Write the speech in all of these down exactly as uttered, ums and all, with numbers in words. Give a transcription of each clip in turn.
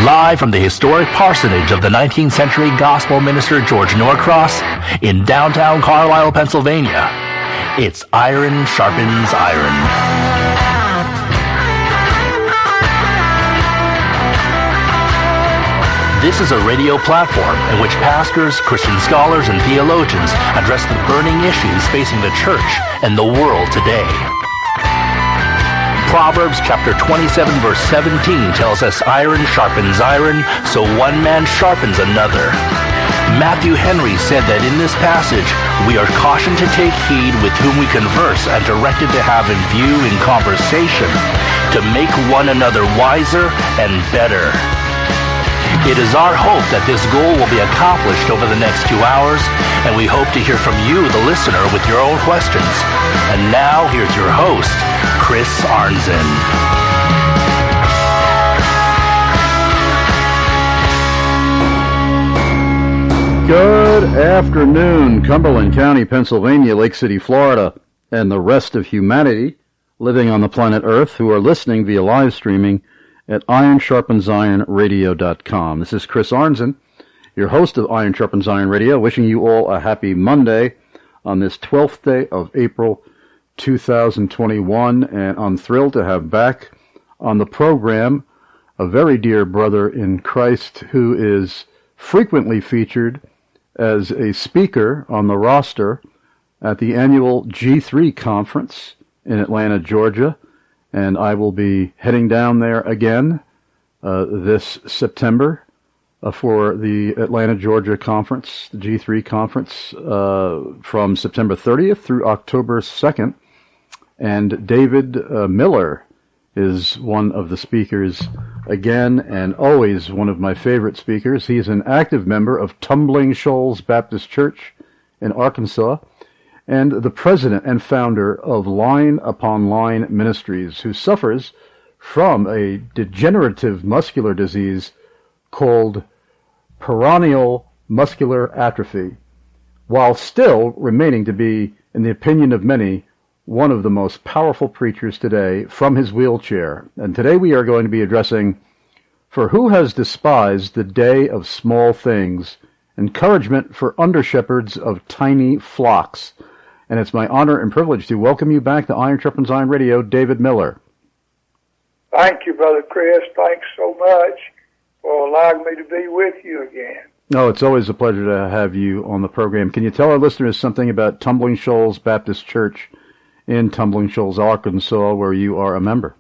Live from the historic parsonage of the nineteenth century gospel minister George Norcross in downtown Carlisle, Pennsylvania, it's Iron Sharpens Iron. This is a radio platform in which pastors, Christian scholars, and theologians address the burning issues facing the church and the world today. Proverbs chapter twenty-seven verse seventeen tells us iron sharpens iron, so one man sharpens another. Matthew Henry said that in this passage, we are cautioned to take heed with whom we converse and directed to have in view in conversation to make one another wiser and better. It is our hope that this goal will be accomplished over the next two hours, and we hope to hear from you, the listener, with your own questions. And now, here's your host, Chris Arnzen. Good afternoon, Cumberland County, Pennsylvania, Lake City, Florida, and the rest of humanity living on the planet Earth who are listening via live streaming at iron sharpens iron radio dot com. This is Chris Arnzen, your host of Iron Sharpens Iron Radio, wishing you all a happy Monday on this twelfth day of April two thousand twenty-one, and I'm thrilled to have back on the program a very dear brother in Christ who is frequently featured as a speaker on the roster at the annual G three conference in Atlanta, Georgia. And I will be heading down there again uh, this September uh, for the Atlanta, Georgia conference, the G three conference, uh, from September thirtieth through October second. And David uh, Miller is one of the speakers again, and always one of my favorite speakers. He's an active member of Tumbling Shoals Baptist Church in Arkansas, and the president and founder of Line Upon Line Ministries, who suffers from a degenerative muscular disease called peroneal muscular atrophy, while still remaining to be, in the opinion of many, one of the most powerful preachers today from his wheelchair. And today we are going to be addressing, For Who Has Despised the Day of Small Things? Encouragement for Under-Shepherds of Tiny Flocks. And it's my honor and privilege to welcome you back to Iron Sharpens Iron Radio, David Miller. Thank you, Brother Chris. Thanks so much for allowing me to be with you again. Oh, it's always a pleasure to have you on the program. Can you tell our listeners something about Tumbling Shoals Baptist Church in Tumbling Shoals, Arkansas, where you are a member?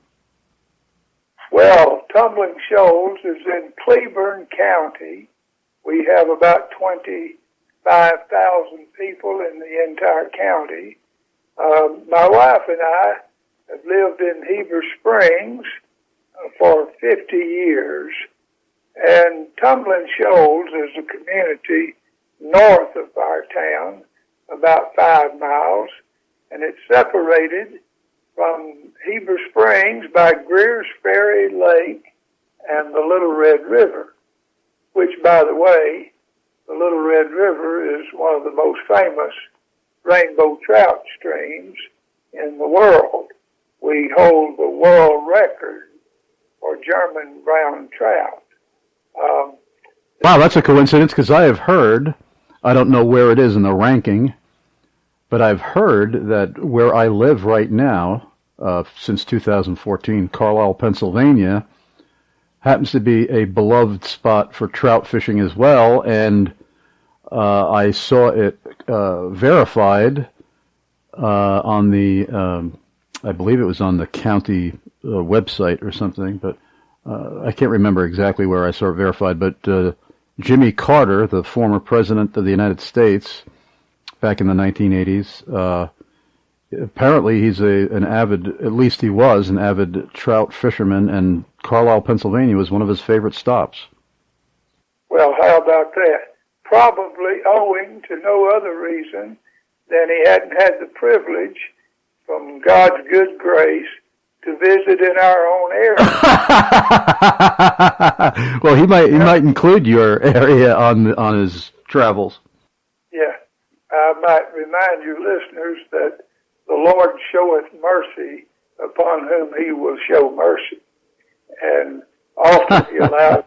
Well, Tumbling Shoals is in Cleburne County. We have about twenty-five thousand people in the entire county. Um, my wife and I have lived in Heber Springs uh, for fifty years, and Tumbling Shoals is a community north of our town, about five miles, and it's separated from Heber Springs by Greer's Ferry Lake and the Little Red River, which, by the way, the Little Red River is one of the most famous rainbow trout streams in the world. We hold the world record for German brown trout. Um, wow, that's a coincidence, because I have heard, I don't know where it is in the ranking, but I've heard that where I live right now, uh, since two thousand fourteen, Carlisle, Pennsylvania, happens to be a beloved spot for trout fishing as well, and uh, I saw it uh, verified uh, on the, um, I believe it was on the county uh, website or something, but uh, I can't remember exactly where I saw it verified, but uh, Jimmy Carter, the former president of the United States, back in the nineteen eighties. Uh, apparently he's a an avid, at least he was, an avid trout fisherman, and Carlisle, Pennsylvania was one of his favorite stops. Well, how about that? Probably owing to no other reason than he hadn't had the privilege, from God's good grace, to visit in our own area. Well, he might he might include your area on on his travels. Yeah. I might remind you listeners that the Lord showeth mercy upon whom he will show mercy. And often he allows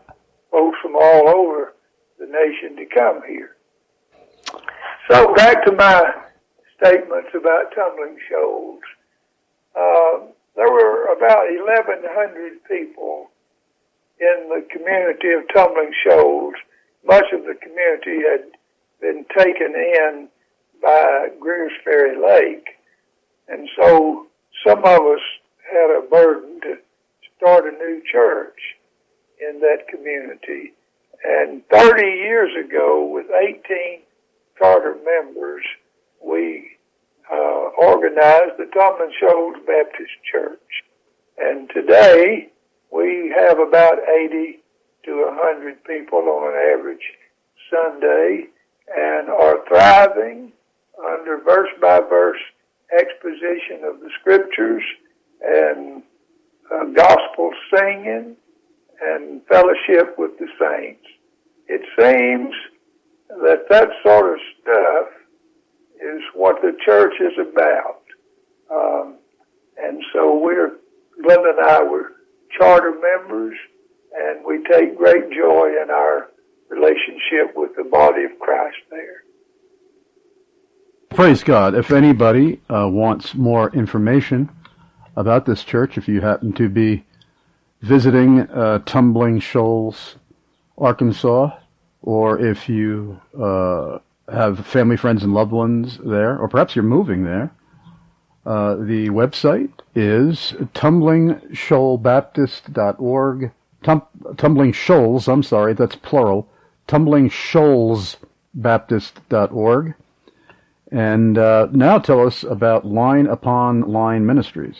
folks from all over the nation to come here. So back to my statements about Tumbling Shoals. Uh, there were about eleven hundred people in the community of Tumbling Shoals. Much of the community had been taken in by Greers Ferry Lake. And so some of us had a burden to start a new church in that community. And thirty years ago, with eighteen charter members, we uh, organized the Tumbling Shoals Baptist Church. And today, we have about eighty to one hundred people on an average Sunday and are thriving under verse-by-verse exposition of the Scriptures and uh, gospel singing and fellowship with the saints. It seems that that sort of stuff is what the church is about. Um, and so we're, Glenda and I were charter members, and we take great joy in our relationship with the body of Christ there. Praise God. If anybody uh, wants more information about this church, if you happen to be visiting uh, Tumbling Shoals, Arkansas, or if you uh, have family, friends, and loved ones there, or perhaps you're moving there, uh, the website is tumbling shoal baptist dot org. Tum- Tumbling Shoals, I'm sorry, that's plural, tumbling shoals baptist dot org. And uh, now tell us about Line Upon Line Ministries.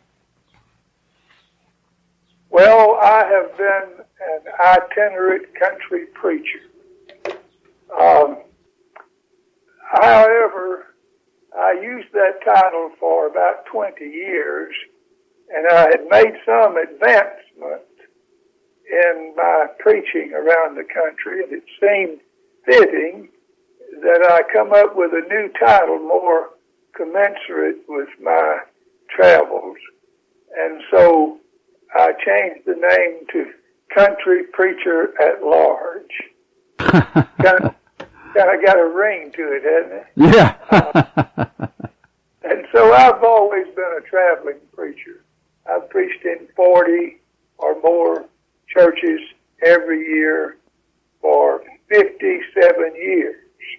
Well, I have been an itinerant country preacher. Um, however, I used that title for about twenty years, and I had made some advancement in my preaching around the country, and it seemed fitting that I come up with a new title more commensurate with my travels. And so I changed the name to Country Preacher at Large. kind of, kind of got a ring to it, hasn't it? Yeah. uh, and so I've always been a traveling preacher. I've preached in forty or more churches every year for fifty-seven years.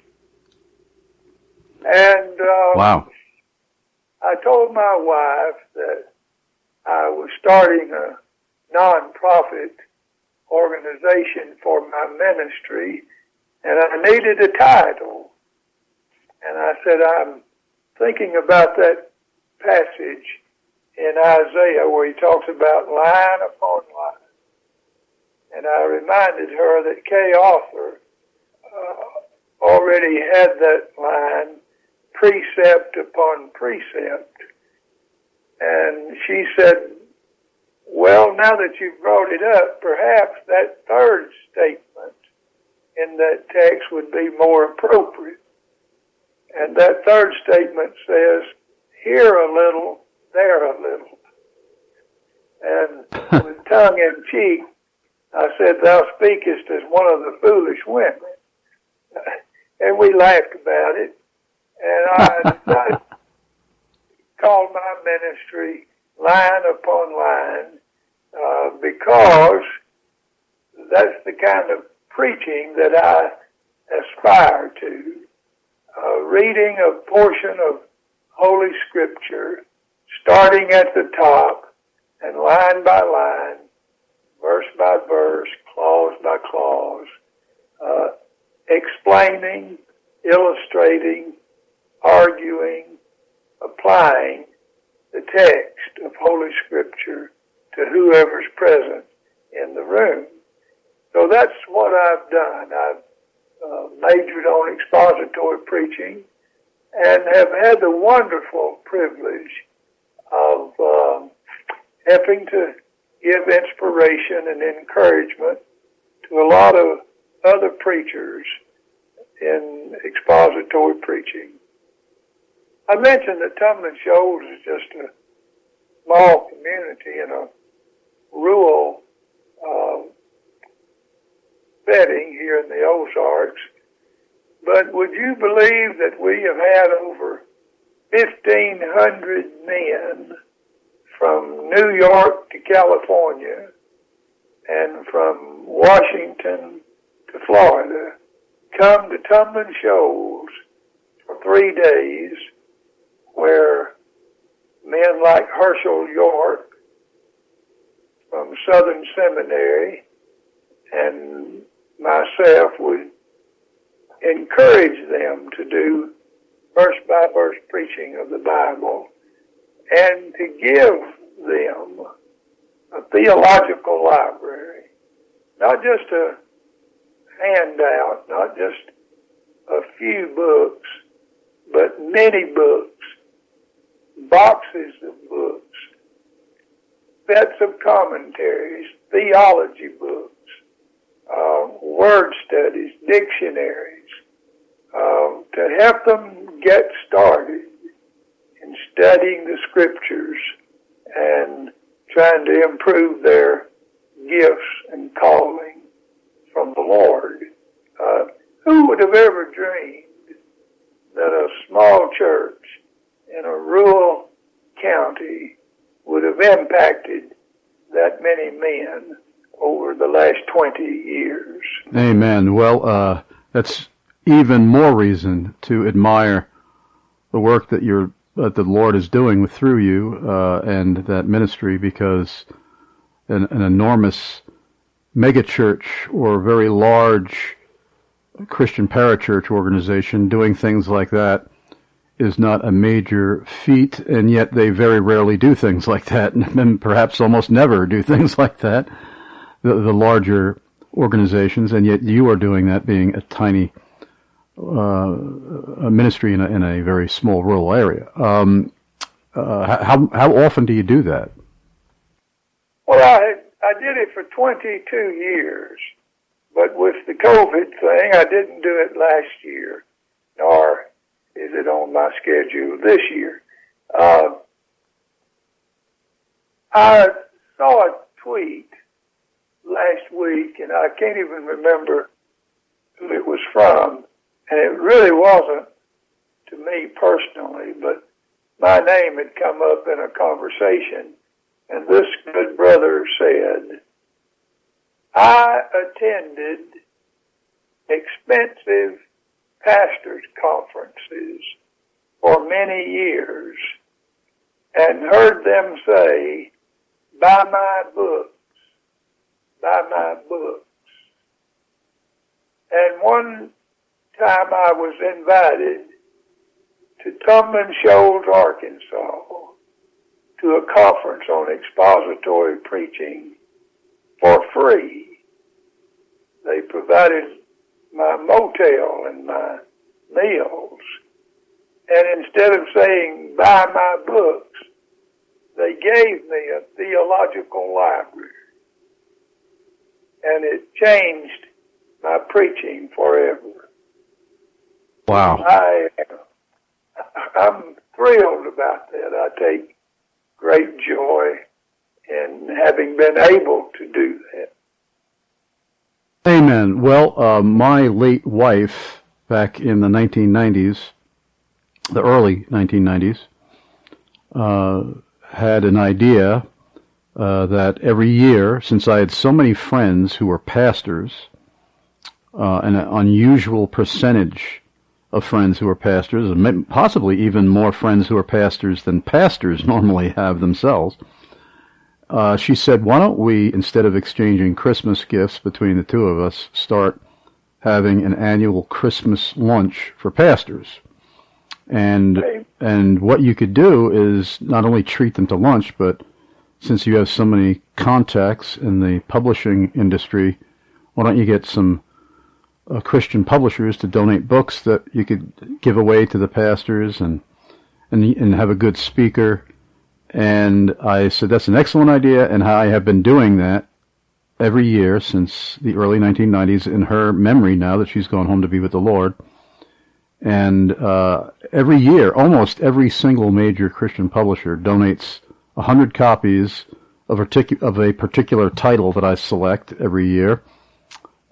And uh, wow. I told my wife that I was starting a non-profit organization for my ministry, and I needed a title. And I said, I'm thinking about that passage in Isaiah where he talks about line upon line. And I reminded her that Kay Arthur uh, already had that line, precept upon precept. And she said, well, now that you've brought it up, perhaps that third statement in that text would be more appropriate. And that third statement says, here a little, there a little. And with tongue in cheek, I said, thou speakest as one of the foolish women. And we laughed about it. And I decided to call my ministry Line Upon Line uh, because that's the kind of preaching that I aspire to. Uh, reading a portion of Holy Scripture, starting at the top and line by line, verse by verse, clause by clause, uh, explaining, illustrating, arguing, applying the text of Holy Scripture to whoever's present in the room. So that's what I've done. I've uh, majored on expository preaching and have had the wonderful privilege of um, helping to give inspiration and encouragement to a lot of other preachers in expository preaching. I mentioned that Tumbling Shoals is just a small community in a rural uh, setting here in the Ozarks. But would you believe that we have had over fifteen hundred men from New York to California and from Washington to Florida come to Tumbling Shoals for three days, where men like Herschel York from Southern Seminary and myself would encourage them to do verse by verse preaching of the Bible and to give them a theological library, not just a handout, not just a few books, but many books, boxes of books, sets of commentaries, theology books, uh, word studies, dictionaries, uh, to help them get started in studying the scriptures and trying to improve their gifts and calling from the Lord. Uh, who would have ever dreamed that a small church in a rural county would have impacted that many men over the last twenty years? Amen. Well, uh, that's even more reason to admire the work that you're that the Lord is doing through you uh, and that ministry, because an, an enormous megachurch or very large Christian parachurch organization doing things like that is not a major feat, and yet they very rarely do things like that, and perhaps almost never do things like that, the, the larger organizations, and yet you are doing that, being a tiny uh, a ministry in a, in a very small rural area. Um, uh, how how often do you do that? Well, I I did it for twenty-two years, but with the COVID thing, I didn't do it last year, nor is it on my schedule this year. Uh, I saw a tweet last week, and I can't even remember who it was from, and it really wasn't to me personally, but my name had come up in a conversation, and this good brother said, I attended expensive pastors' conferences for many years and heard them say, buy my books, buy my books. And one time I was invited to Tumbling Shoals, Arkansas, to a conference on expository preaching for free. They provided my motel and my meals. And instead of saying, buy my books, they gave me a theological library. And it changed my preaching forever. Wow. I, I'm thrilled about that. I take great joy in having been able to do that. Amen. Well, uh, my late wife, back in the nineteen nineties, the early nineteen nineties, uh, had an idea uh, that every year, since I had so many friends who were pastors, uh, an unusual percentage of friends who were pastors, and possibly even more friends who are pastors than pastors normally have themselves, Uh, she said, why don't we, instead of exchanging Christmas gifts between the two of us, start having an annual Christmas lunch for pastors? And and what you could do is not only treat them to lunch, but since you have so many contacts in the publishing industry, why don't you get some uh, Christian publishers to donate books that you could give away to the pastors and and, and have a good speaker. And I said, that's an excellent idea, and I have been doing that every year since the early nineteen nineties in her memory now that she's gone home to be with the Lord. And uh, every year, almost every single major Christian publisher donates one hundred copies of, artic- of a particular title that I select every year.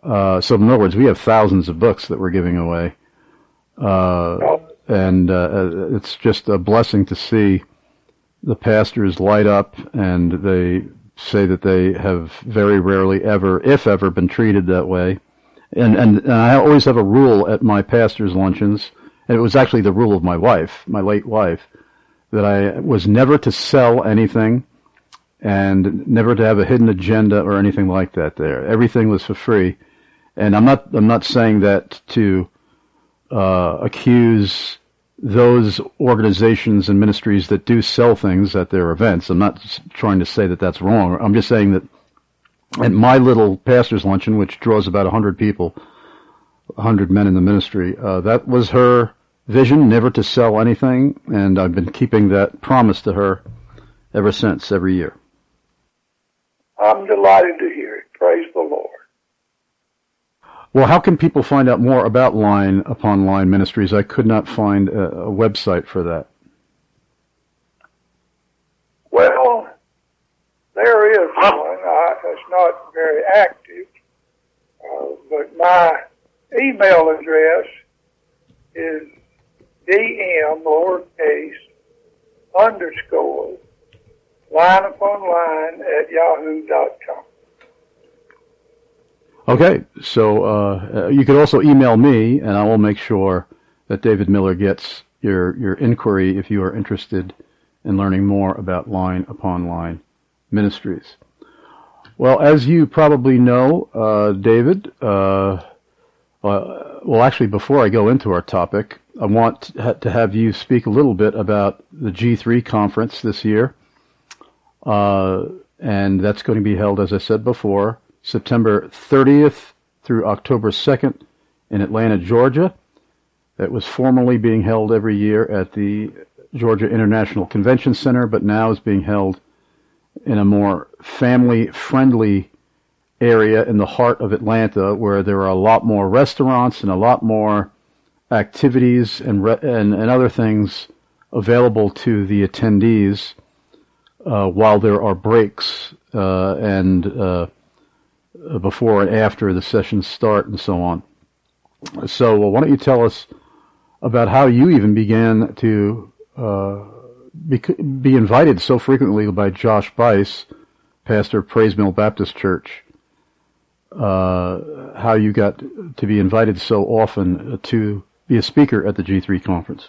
Uh, so in other words, we have thousands of books that we're giving away. Uh, and uh, it's just a blessing to see the pastors light up, and they say that they have very rarely ever, if ever, been treated that way. And, and, and I always have a rule at my pastor's luncheons, and it was actually the rule of my wife, my late wife, that I was never to sell anything and never to have a hidden agenda or anything like that there. Everything was for free. And I'm not, I'm not saying that to uh, accuse those organizations and ministries that do sell things at their events. I'm not trying to say that that's wrong. I'm just saying that at my little pastor's luncheon, which draws about one hundred people, one hundred men in the ministry, uh, that was her vision, never to sell anything, and I've been keeping that promise to her ever since, every year. I'm delighted to hear it. Praise the Lord. Well, how can people find out more about Line Upon Line Ministries? I could not find a, a website for that. Well, there is one. I, it's not very active, uh, but my email address is dm lowercase underscore line upon line at yahoo dot com. Okay, so uh, you could also email me, and I will make sure that David Miller gets your your inquiry if you are interested in learning more about Line Upon Line Ministries. Well, as you probably know, uh, David, uh, uh, well, actually, before I go into our topic, I want to have you speak a little bit about the G three conference this year, uh, and that's going to be held, as I said before, September thirtieth through October second in Atlanta, Georgia. It was formerly being held every year at the Georgia International Convention Center, but now is being held in a more family-friendly area in the heart of Atlanta, where there are a lot more restaurants and a lot more activities and re- and, and other things available to the attendees uh, while there are breaks uh, and uh, before and after the sessions start and so on. So uh, why don't you tell us about how you even began to uh, be, be invited so frequently by Josh Buice, pastor of Praise Mill Baptist Church, uh, how you got to be invited so often to be a speaker at the G three conference.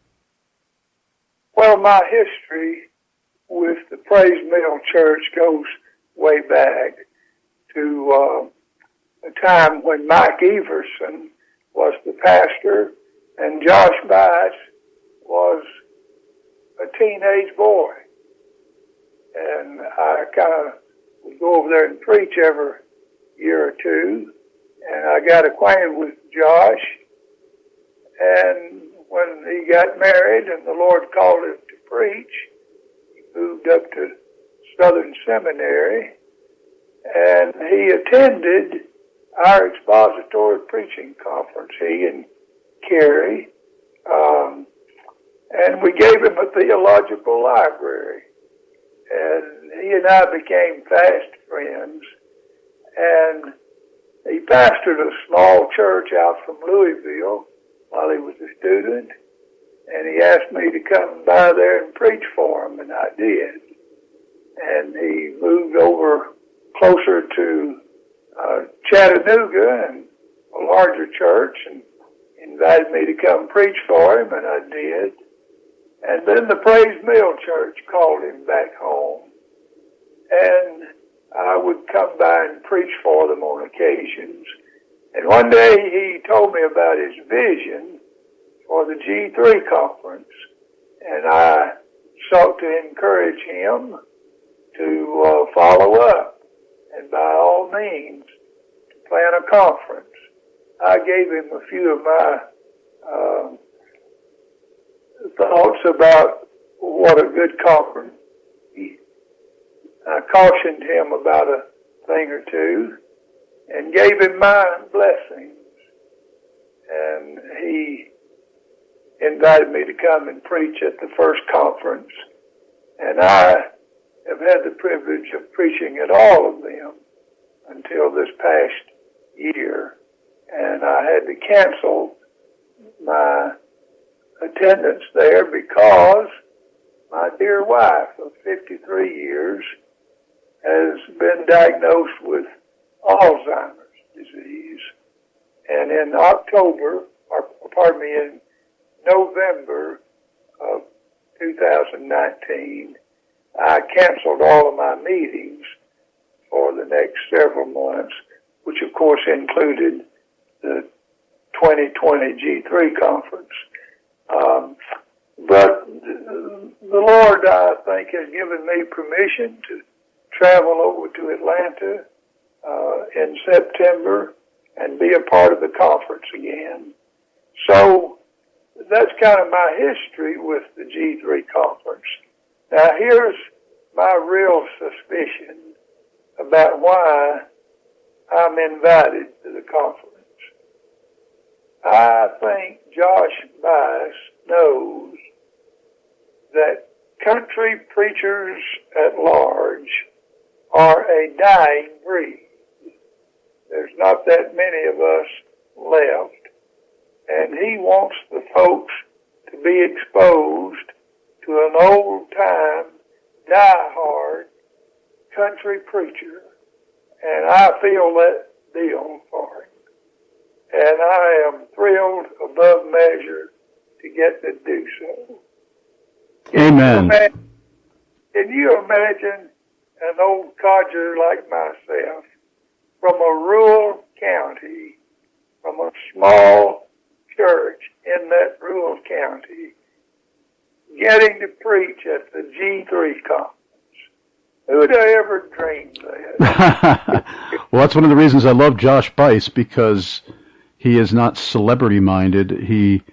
Well, my history with the Praise Mill Church goes way back to uh, a time when Mike Everson was the pastor and Josh Buice was a teenage boy. And I kind of would go over there and preach every year or two. And I got acquainted with Josh. And when he got married and the Lord called him to preach, he moved up to Southern Seminary. And he attended our expository preaching conference, he and Carrie. Um, and we gave him a theological library. And he and I became fast friends. And he pastored a small church out from Louisville while he was a student. And he asked me to come by there and preach for him, and I did. And he moved over closer to uh, Chattanooga and a larger church and invited me to come preach for him, and I did. And then the Praise Mill Church called him back home, and I would come by and preach for them on occasions. And one day he told me about his vision for the G three conference, and I sought to encourage him to uh, follow up and by all means to plan a conference. I gave him a few of my uh, thoughts about what a good conference. I cautioned him about a thing or two and gave him my blessings. And he invited me to come and preach at the first conference. And I have had the privilege of preaching at all of them until this past year, and I had to cancel my attendance there because my dear wife of fifty-three years has been diagnosed with Alzheimer's disease. And in October, or pardon me, in November of two thousand nineteen, I canceled all of my meetings for the next several months, which of course included the twenty twenty G three conference. Um, but the Lord, I think, has given me permission to travel over to Atlanta uh, in September and be a part of the conference again. So that's kind of my history with the G three conference. Now here's my real suspicion about why I'm invited to the conference. I think Josh Buice knows that country preachers at large are a dying breed. There's not that many of us left, and he wants the folks to be exposed to an old-time, die-hard country preacher, and I feel that deal for him. And I am thrilled above measure to get to do so. Amen. Can you imagine, can you imagine an old codger like myself from a rural county, from a small church in that rural county, getting to preach at the G three conference? Who'd have ever dreamed that? Well, that's one of the reasons I love Josh Buice, because he is not celebrity-minded. He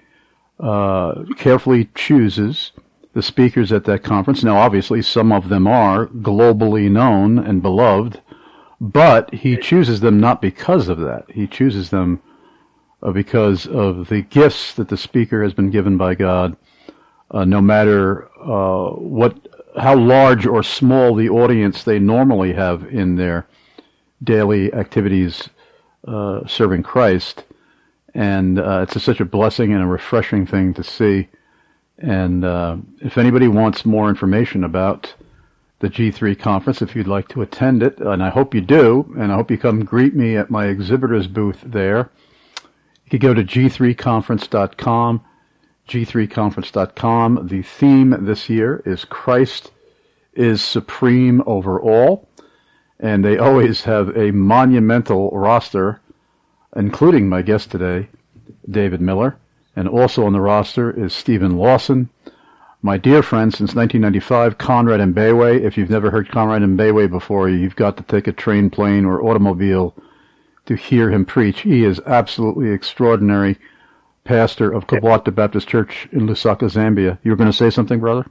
uh, carefully chooses the speakers at that conference. Now, obviously, some of them are globally known and beloved, but he chooses them not because of that. He chooses them uh, because of the gifts that the speaker has been given by God, uh, no matter uh, what, how large or small the audience they normally have in their daily activities uh, serving Christ. And uh, it's a, such a blessing and a refreshing thing to see. And uh, if anybody wants more information about the G three conference, if you'd like to attend it, and I hope you do, and I hope you come greet me at my exhibitor's booth there, you could go to G three conference dot com, G three conference dot com. The theme this year is Christ is Supreme Over All, and they always have a monumental roster, including my guest today, David Miller. And also on the roster is Stephen Lawson, my dear friend since nineteen ninety-five, Conrad Mbewe. If you've never heard Conrad Mbewe before, you've got to take a train, plane, or automobile to hear him preach. He is absolutely extraordinary, pastor of Kabwata Baptist Church in Lusaka, Zambia. You were going to say something, brother?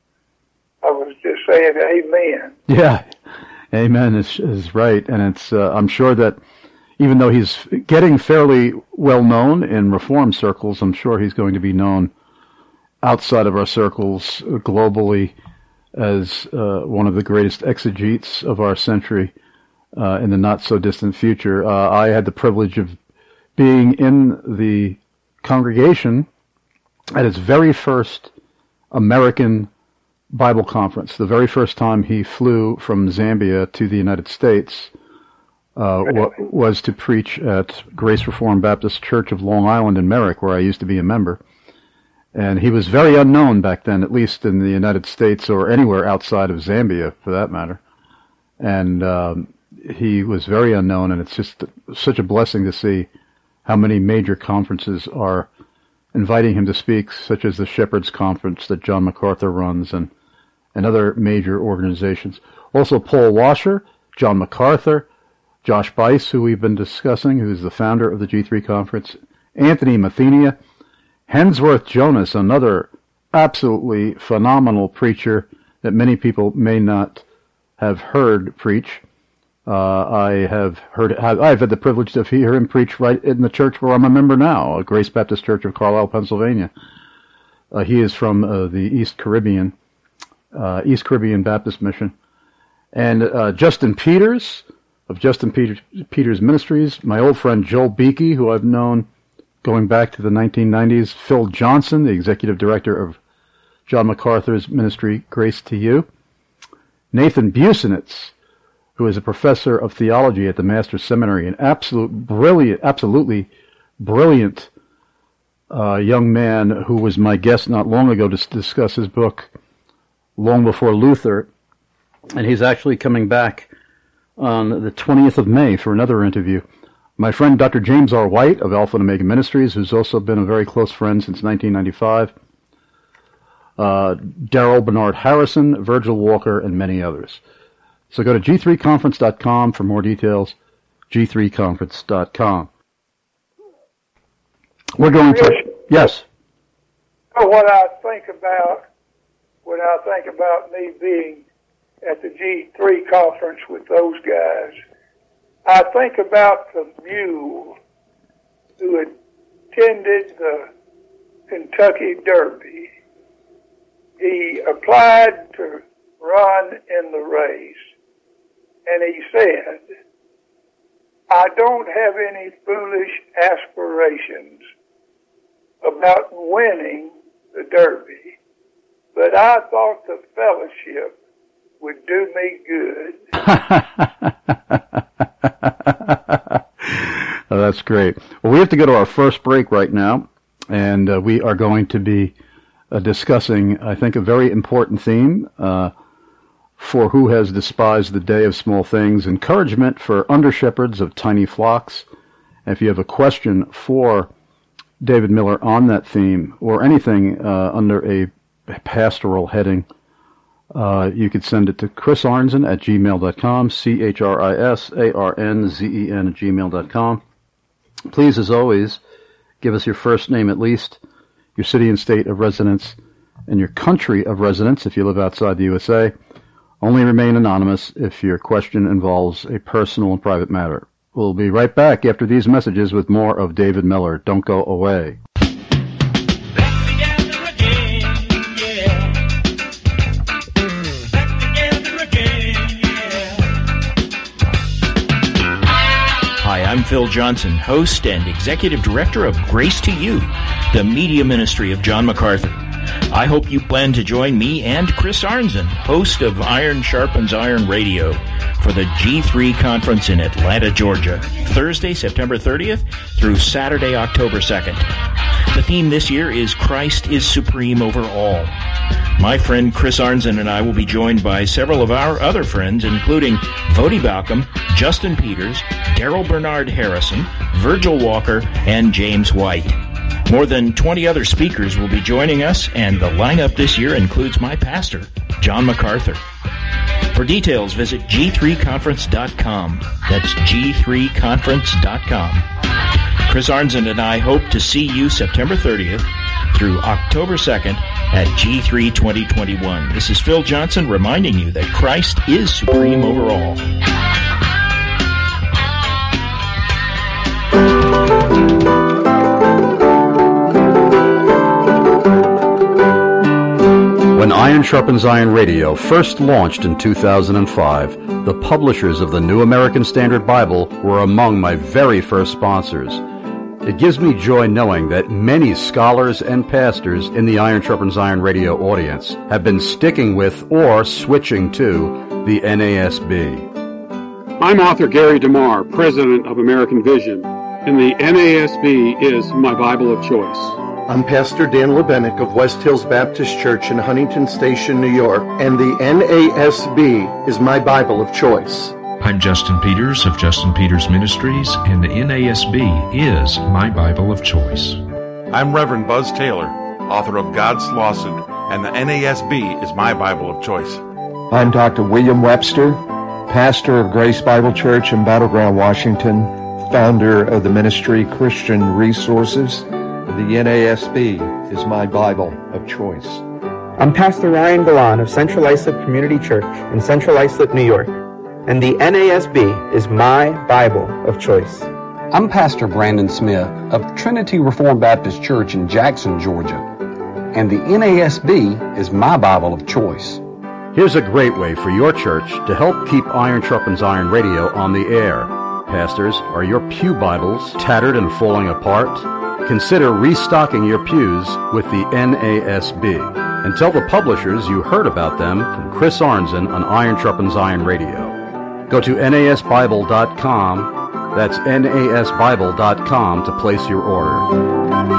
I was just saying amen. Yeah, amen is, is right. And it's uh, I'm sure that even though he's getting fairly well known in Reform circles, I'm sure he's going to be known outside of our circles globally as uh, one of the greatest exegetes of our century uh, in the not-so-distant future. Uh, I had the privilege of being in the congregation at his very first American Bible conference, the very first time he flew from Zambia to the United States. Uh, w- was to preach at Grace Reformed Baptist Church of Long Island in Merrick, where I used to be a member. And he was very unknown back then, at least in the United States or anywhere outside of Zambia, for that matter. And um, he was very unknown, and it's just such a blessing to see how many major conferences are inviting him to speak, such as the Shepherd's Conference that John MacArthur runs, and, and other major organizations. Also Paul Washer, John MacArthur, Josh Buice, who we've been discussing, who's the founder of the G three conference, Anthony Mathenia, Hensworth Jonas, another absolutely phenomenal preacher that many people may not have heard preach. Uh, I have heard, I've had the privilege to hear him preach right in the church where I'm a member now, Grace Baptist Church of Carlisle, Pennsylvania. Uh, he is from uh, the East Caribbean, uh, East Caribbean Baptist Mission. And uh, Justin Peters, of Justin Peters, Peters Ministries, my old friend Joel Beakey, who I've known going back to the nineteen nineties, Phil Johnson, the executive director of John MacArthur's ministry, Grace to You, Nathan Busenitz, who is a professor of theology at the Master's Seminary, an absolute brilliant, absolutely brilliant uh, young man who was my guest not long ago to discuss his book, Long Before Luther, and he's actually coming back on the twentieth of May for another interview. My friend Doctor James R. White of Alpha and Omega Ministries, who's also been a very close friend since nineteen ninety-five, uh, Daryl Bernard Harrison, Virgil Walker, and many others. So go to G three conference dot com for more details, G three conference dot com. We're going to... Yes? So what I think about, when I think about me being at the G three conference with those guys, I think about the mule who attended the Kentucky Derby. He applied to run in the race, and he said, I don't have any foolish aspirations about winning the Derby, but I thought the fellowship would do me good. Oh, that's great. Well, we have to go to our first break right now, and uh, we are going to be uh, discussing, I think, a very important theme uh, for who has despised the day of small things, encouragement for under-shepherds of tiny flocks. And if you have a question for David Miller on that theme, or anything uh, under a pastoral heading, uh, you could send it to Chris Arnzen at gmail dot com, C H R I S A R N Z E N at gmail dot com. Please, as always, give us your first name at least, your city and state of residence, and your country of residence if you live outside the U S A. Only remain anonymous if your question involves a personal and private matter. We'll be right back after these messages with more of David Miller. Don't go away. Hi, I'm Phil Johnson, host and executive director of Grace to You, the media ministry of John MacArthur. I hope you plan to join me and Chris Arnzen, host of Iron Sharpens Iron Radio, for the G three conference in Atlanta, Georgia, Thursday, September thirtieth through Saturday, October second. The theme this year is Christ is Supreme Over All. My friend Chris Arnzen and I will be joined by several of our other friends, including Vodi Balcom, Justin Peters, Daryl Bernard Harrison, Virgil Walker, and James White. More than twenty other speakers will be joining us, and the lineup this year includes my pastor, John MacArthur. For details, visit G three conference dot com. That's G three conference dot com. Chris Arnzen and I hope to see you September thirtieth through October second at G three twenty twenty-one. This is Phil Johnson reminding you that Christ is supreme over all. When Iron Sharpens Iron Radio first launched in two thousand five, the publishers of the New American Standard Bible were among my very first sponsors. It gives me joy knowing that many scholars and pastors in the Iron Sharpens Iron Radio audience have been sticking with or switching to the N A S B. I'm author Gary DeMar, president of American Vision, and the N A S B is my Bible of choice. I'm Pastor Dan Lebenik of West Hills Baptist Church in Huntington Station, New York, and the N A S B is my Bible of choice. I'm Justin Peters of Justin Peters Ministries, and the N A S B is my Bible of choice. I'm Reverend Buzz Taylor, author of God's Lawsuit, and the N A S B is my Bible of choice. I'm Doctor William Webster, pastor of Grace Bible Church in Battleground, Washington, founder of the ministry Christian Resources. The N A S B is my Bible of choice. I'm Pastor Ryan Galan of Central Islip Community Church in Central Islip, New York, and the N A S B is my Bible of choice. I'm Pastor Brandon Smith of Trinity Reformed Baptist Church in Jackson, Georgia, and the N A S B is my Bible of choice. Here's a great way for your church to help keep Iron Sharpens Iron Radio on the air. Pastors, are your pew Bibles tattered and falling apart? Consider restocking your pews with the N A S B. And tell the publishers you heard about them from Chris Arnzen on Iron Sharpens Iron Radio. Go to N A S Bible dot com. That's N A S Bible dot com to place your order.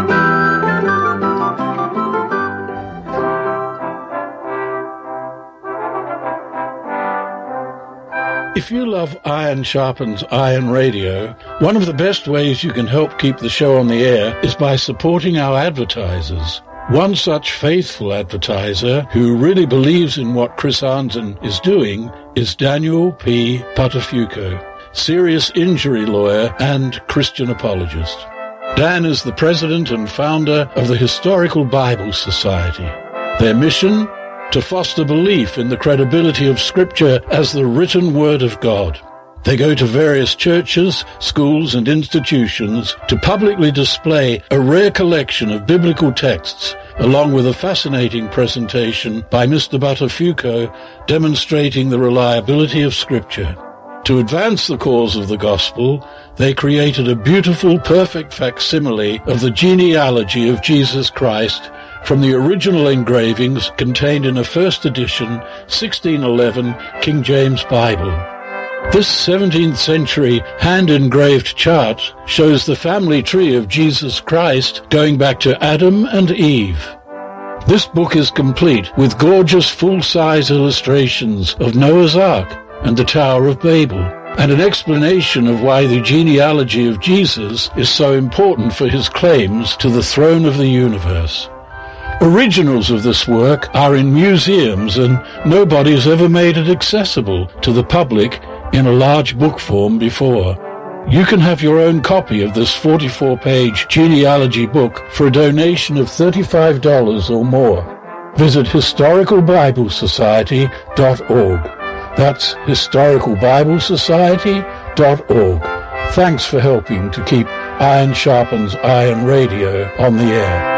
If you love Iron Sharpens Iron Radio, one of the best ways you can help keep the show on the air is by supporting our advertisers. One such faithful advertiser who really believes in what Chris Arnzen is doing is Daniel P. Patafuco, serious injury lawyer and Christian apologist. Dan is the president and founder of the Historical Bible Society. Their mission? To foster belief in the credibility of Scripture as the written Word of God. They go to various churches, schools, and institutions to publicly display a rare collection of biblical texts, along with a fascinating presentation by Mister Buttafuoco demonstrating the reliability of Scripture. To advance the cause of the gospel, they created a beautiful, perfect facsimile of the genealogy of Jesus Christ from the original engravings contained in a first edition sixteen eleven King James Bible. This seventeenth century hand-engraved chart shows the family tree of Jesus Christ going back to Adam and Eve. This book is complete with gorgeous full-size illustrations of Noah's Ark and the Tower of Babel, and an explanation of why the genealogy of Jesus is so important for his claims to the throne of the universe. Originals of this work are in museums, and nobody's ever made it accessible to the public in a large book form before. You can have your own copy of this forty-four page genealogy book for a donation of thirty-five dollars or more. Visit historical bible society dot org. That's historical bible society dot org. Thanks for helping to keep Iron Sharpens Iron Radio on the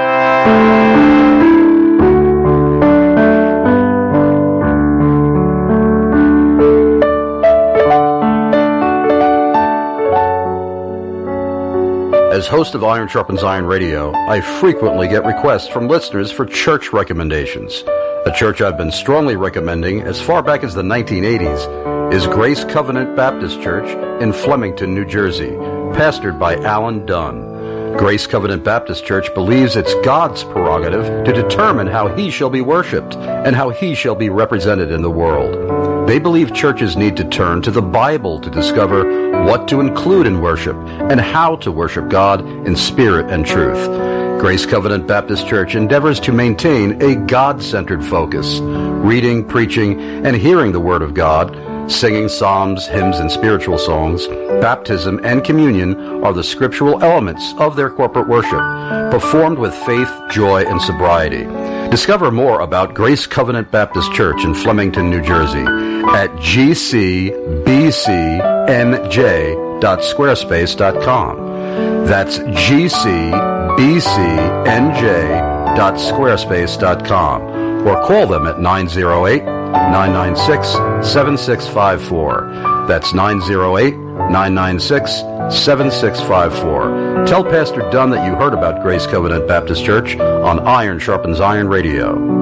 air. As host of Iron Sharpens Iron Radio, I frequently get requests from listeners for church recommendations. A church I've been strongly recommending as far back as the nineteen eighties is Grace Covenant Baptist Church in Flemington, New Jersey, pastored by Alan Dunn. Grace Covenant Baptist Church believes it's God's prerogative to determine how he shall be worshipped and how he shall be represented in the world. They believe churches need to turn to the Bible to discover what to include in worship and how to worship God in spirit and truth. Grace Covenant Baptist Church endeavors to maintain a God-centered focus, reading, preaching, and hearing the Word of God. Singing psalms, hymns, and spiritual songs, baptism, and communion are the scriptural elements of their corporate worship, performed with faith, joy, and sobriety. Discover more about Grace Covenant Baptist Church in Flemington, New Jersey at g c b c n j dot squarespace dot com. That's g c b c n j dot squarespace dot com, or call them at nine oh eight, nine nine six, seven six five four. That's nine oh eight, nine nine six, seven six five four. Tell Pastor Dunn that you heard about Grace Covenant Baptist Church on Iron Sharpens Iron Radio.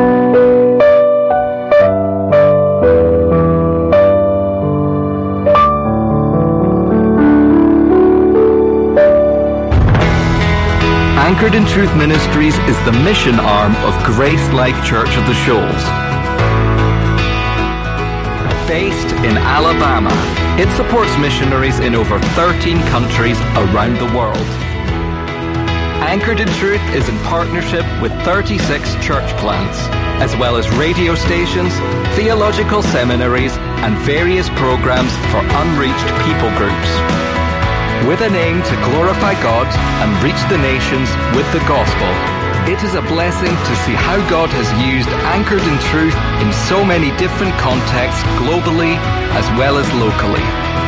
Anchored in Truth Ministries is the mission arm of Grace Life Church of the Shoals. Based in Alabama, it supports missionaries in over thirteen countries around the world. Anchored in Truth is in partnership with thirty-six church plants, as well as radio stations, theological seminaries, and various programs for unreached people groups. With an aim to glorify God and reach the nations with the gospel, it is a blessing to see how God has used Anchored in Truth in so many different contexts globally as well as locally.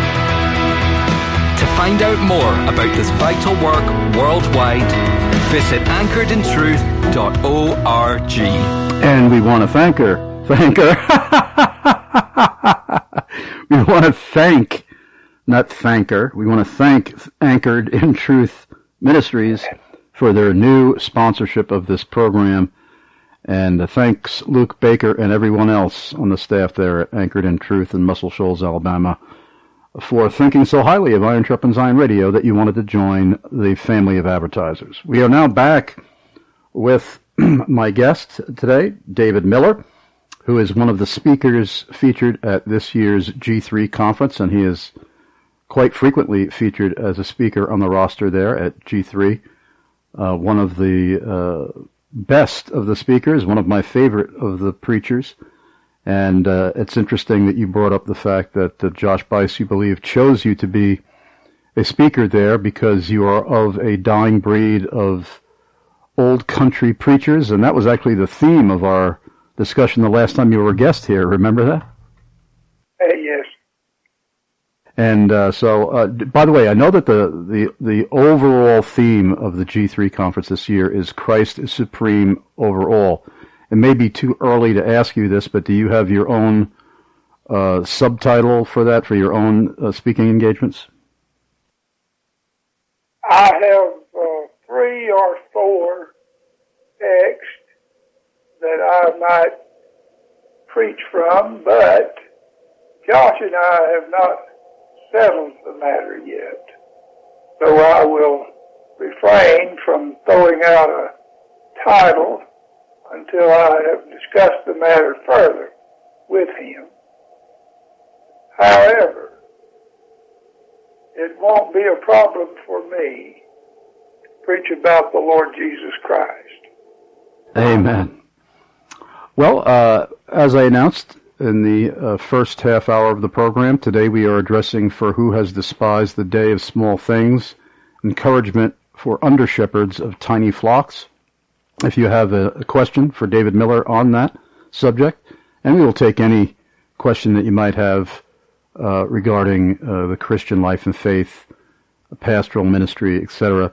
To find out more about this vital work worldwide, visit anchored in truth dot org. And we want to thank her. Thanker. We want to thank, not thanker, we want to thank Anchored in Truth Ministries for their new sponsorship of this program. And uh, thanks Luke Baker and everyone else on the staff there at Anchored in Truth in Muscle Shoals, Alabama, for thinking so highly of Iron Sharpens Iron Radio that you wanted to join the family of advertisers. We are now back with my guest today, David Miller, who is one of the speakers featured at this year's G three conference, and he is quite frequently featured as a speaker on the roster there at G three. Uh, one of the uh, best of the speakers, one of my favorite of the preachers. And uh, it's interesting that you brought up the fact that uh, Josh Buice, you believe, chose you to be a speaker there because you are of a dying breed of old country preachers, and that was actually the theme of our discussion the last time you were a guest here. Remember that? Uh, yes. And uh, so, uh, by the way, I know that the, the, the overall theme of the G three conference this year is Christ is Supreme Overall. It may be too early to ask you this, but do you have your own uh, subtitle for that, for your own uh, speaking engagements? I have uh, three or four texts that I might preach from, but Josh and I have not settled the matter yet. So I will refrain from throwing out a title until I have discussed the matter further with him. However, it won't be a problem for me to preach about the Lord Jesus Christ. Amen. Well, uh, as I announced in the uh, first half hour of the program, today we are addressing For Who Has Despised the Day of Small Things, encouragement for under-shepherds of tiny flocks. If you have a, a question for David Miller on that subject, and we will take any question that you might have uh, regarding uh, the Christian life and faith, pastoral ministry, et cetera.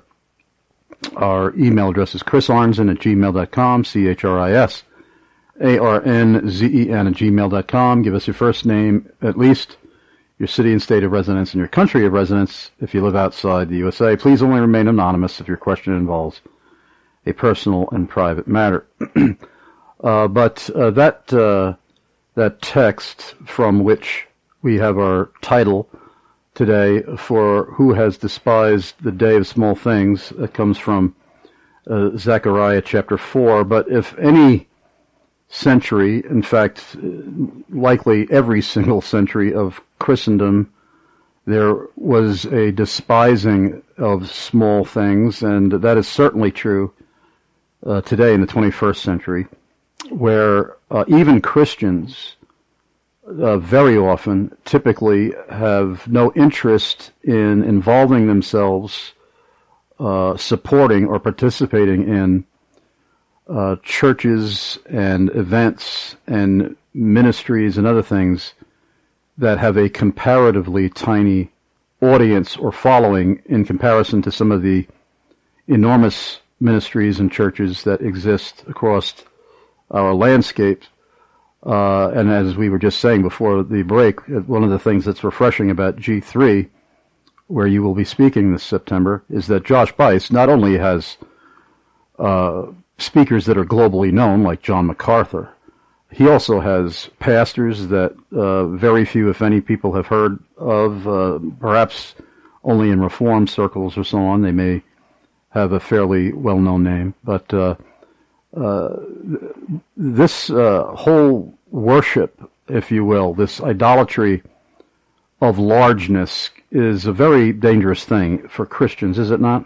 Our email address is chris arnzen at gmail dot com, C H R I S A R N Z E N at gmail dot com. Give us your first name, at least your city and state of residence, and your country of residence if you live outside the U S A. Please only remain anonymous if your question involves a personal and private matter. uh, but uh, that uh, that text from which we have our title today, For Who Has Despised the Day of Small Things, that comes from uh, Zechariah chapter four. But if any century, in fact, likely every single century of Christendom, there was a despising of small things, and that is certainly true uh, today in the twenty-first century, where uh, even Christians uh, very often typically have no interest in involving themselves, uh, supporting or participating in uh, churches and events and ministries and other things that have a comparatively tiny audience or following in comparison to some of the enormous ministries and churches that exist across our landscape. Uh, and as we were just saying before the break, one of the things that's refreshing about G three, where you will be speaking this September, is that Josh Buice not only has uh, speakers that are globally known, like John MacArthur, he also has pastors that uh, very few, if any, people have heard of, uh, perhaps only in Reformed circles or so on. They may have a fairly well-known name. But uh, uh, this uh, whole worship, if you will, this idolatry of largeness is a very dangerous thing for Christians, is it not?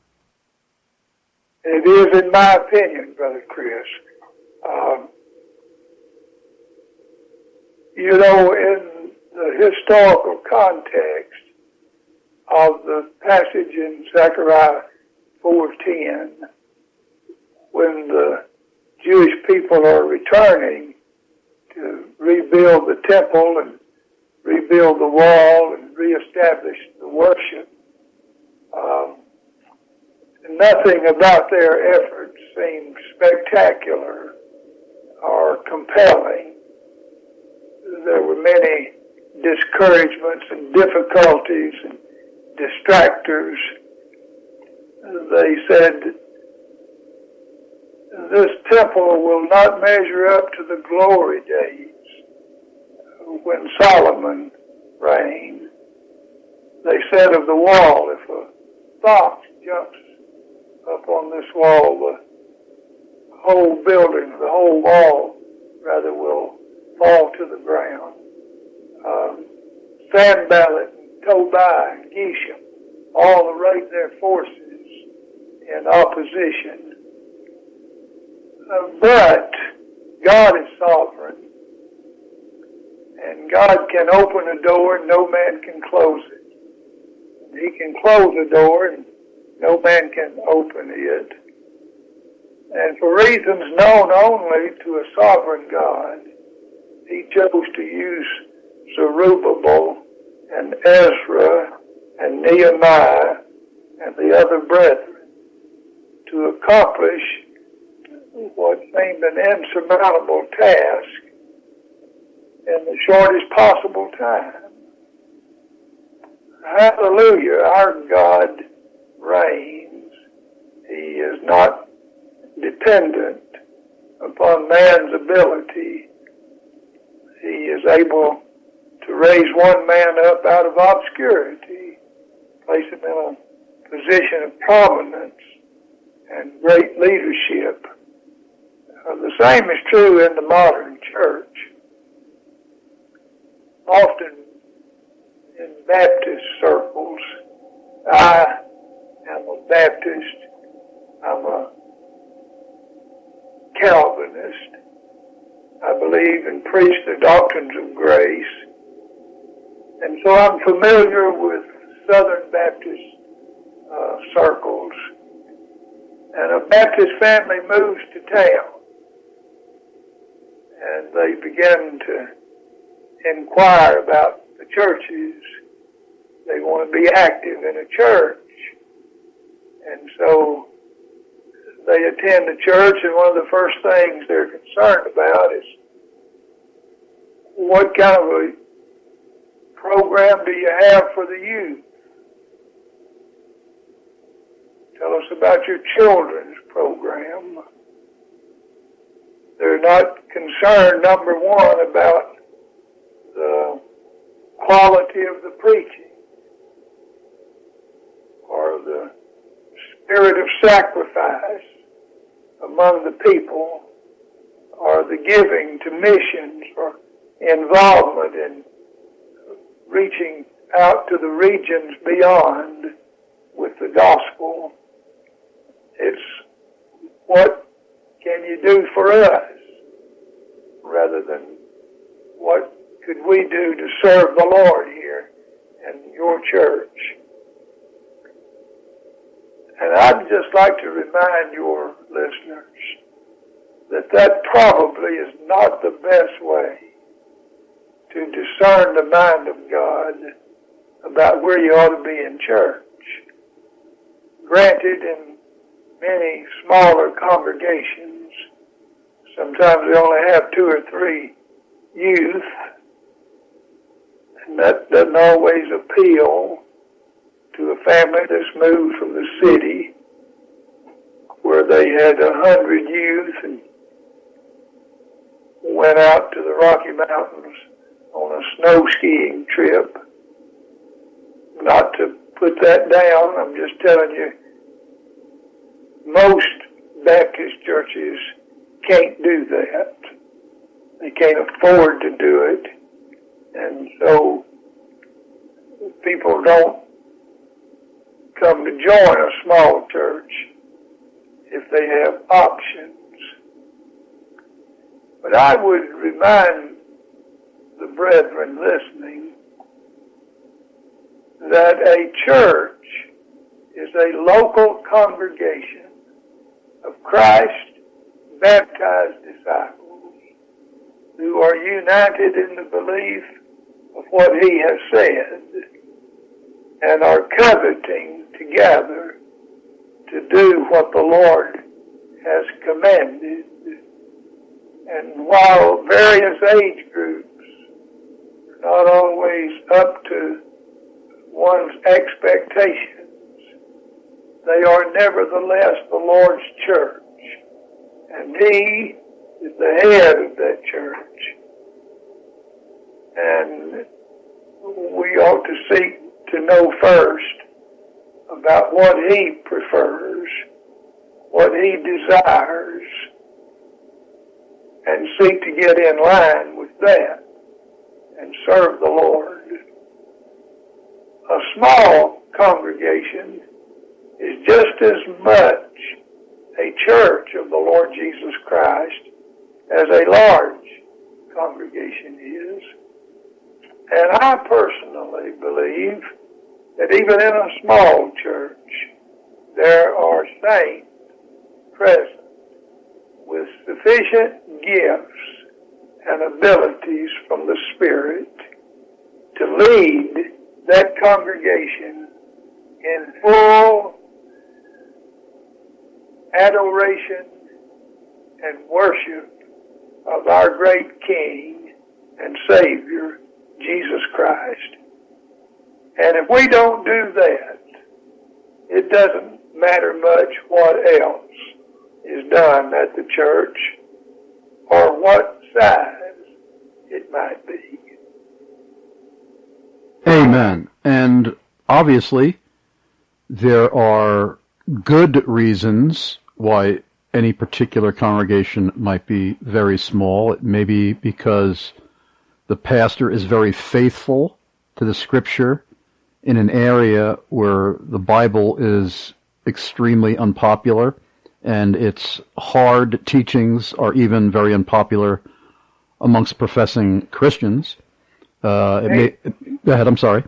It is, in my opinion, Brother Chris. Um, You know, in the historical context of the passage in Zechariah four ten, when the Jewish people are returning to rebuild the temple and rebuild the wall and reestablish the worship, um, nothing about their efforts seemed spectacular are compelling. There were many discouragements and difficulties and distractors. They said, this temple will not measure up to the glory days when Solomon reigned. They said of the wall, if a fox jumps up on this wall, the whole building, the whole wall, rather, will fall to the ground. Um, Sanballat, Tobiah, and Geshem all arrayed their forces in opposition. Uh, but God is sovereign, and God can open a door and no man can close it. He can close a door and no man can open it. And for reasons known only to a sovereign God, he chose to use Zerubbabel and Ezra and Nehemiah and the other brethren to accomplish what seemed an insurmountable task in the shortest possible time. Hallelujah, our God reigns. He is not dependent upon man's ability. He is able to raise one man up out of obscurity, place him in a position of prominence and great leadership. Uh, the same is true in the modern church. Often in Baptist circles, I am a Baptist, I'm a Calvinist. I believe and preach the doctrines of grace. And so I'm familiar with Southern Baptist uh, circles. And a Baptist family moves to town. And they begin to inquire about the churches. They want to be active in a church. And so they attend the church, and one of the first things they're concerned about is what kind of a program do you have for the youth? Tell us about your children's program. They're not concerned, number one, about the quality of the preaching or the spirit of sacrifice among the people or the giving to missions or involvement in reaching out to the regions beyond with the gospel. It's what can you do for us rather than what could we do to serve the Lord here in your church. And I'd just like to remind your listeners that that probably is not the best way to discern the mind of God about where you ought to be in church. Granted, in many smaller congregations, sometimes they only have two or three youth, and that doesn't always appeal to a family that's moved from the city where they had a hundred youth and went out to the Rocky Mountains on a snow skiing trip. Not to put that down, I'm just telling you, most Baptist churches can't do that. They can't afford to do it. And so people don't come to join a small church if they have options. But I would remind the brethren listening that a church is a local congregation of Christ baptized disciples who are united in the belief of what he has said and are coveting together to do what the Lord has commanded. And while various age groups are not always up to one's expectations, they are nevertheless the Lord's church, and He is the head of that church. And we ought to seek to know first about what He prefers, what He desires, and seek to get in line with that and serve the Lord. A small congregation is just as much a church of the Lord Jesus Christ as a large congregation is. And I personally believe that even in a small church, there are saints present with sufficient gifts and abilities from the Spirit to lead that congregation in full adoration and worship of our great King and Savior, Jesus Christ. And if we don't do that, it doesn't matter much what else is done at the church or what size it might be. Amen. And obviously, there are good reasons why any particular congregation might be very small. It may be because the pastor is very faithful to the Scripture in an area where the Bible is extremely unpopular and its hard teachings are even very unpopular amongst professing Christians. Uh, it may, go ahead, I'm sorry.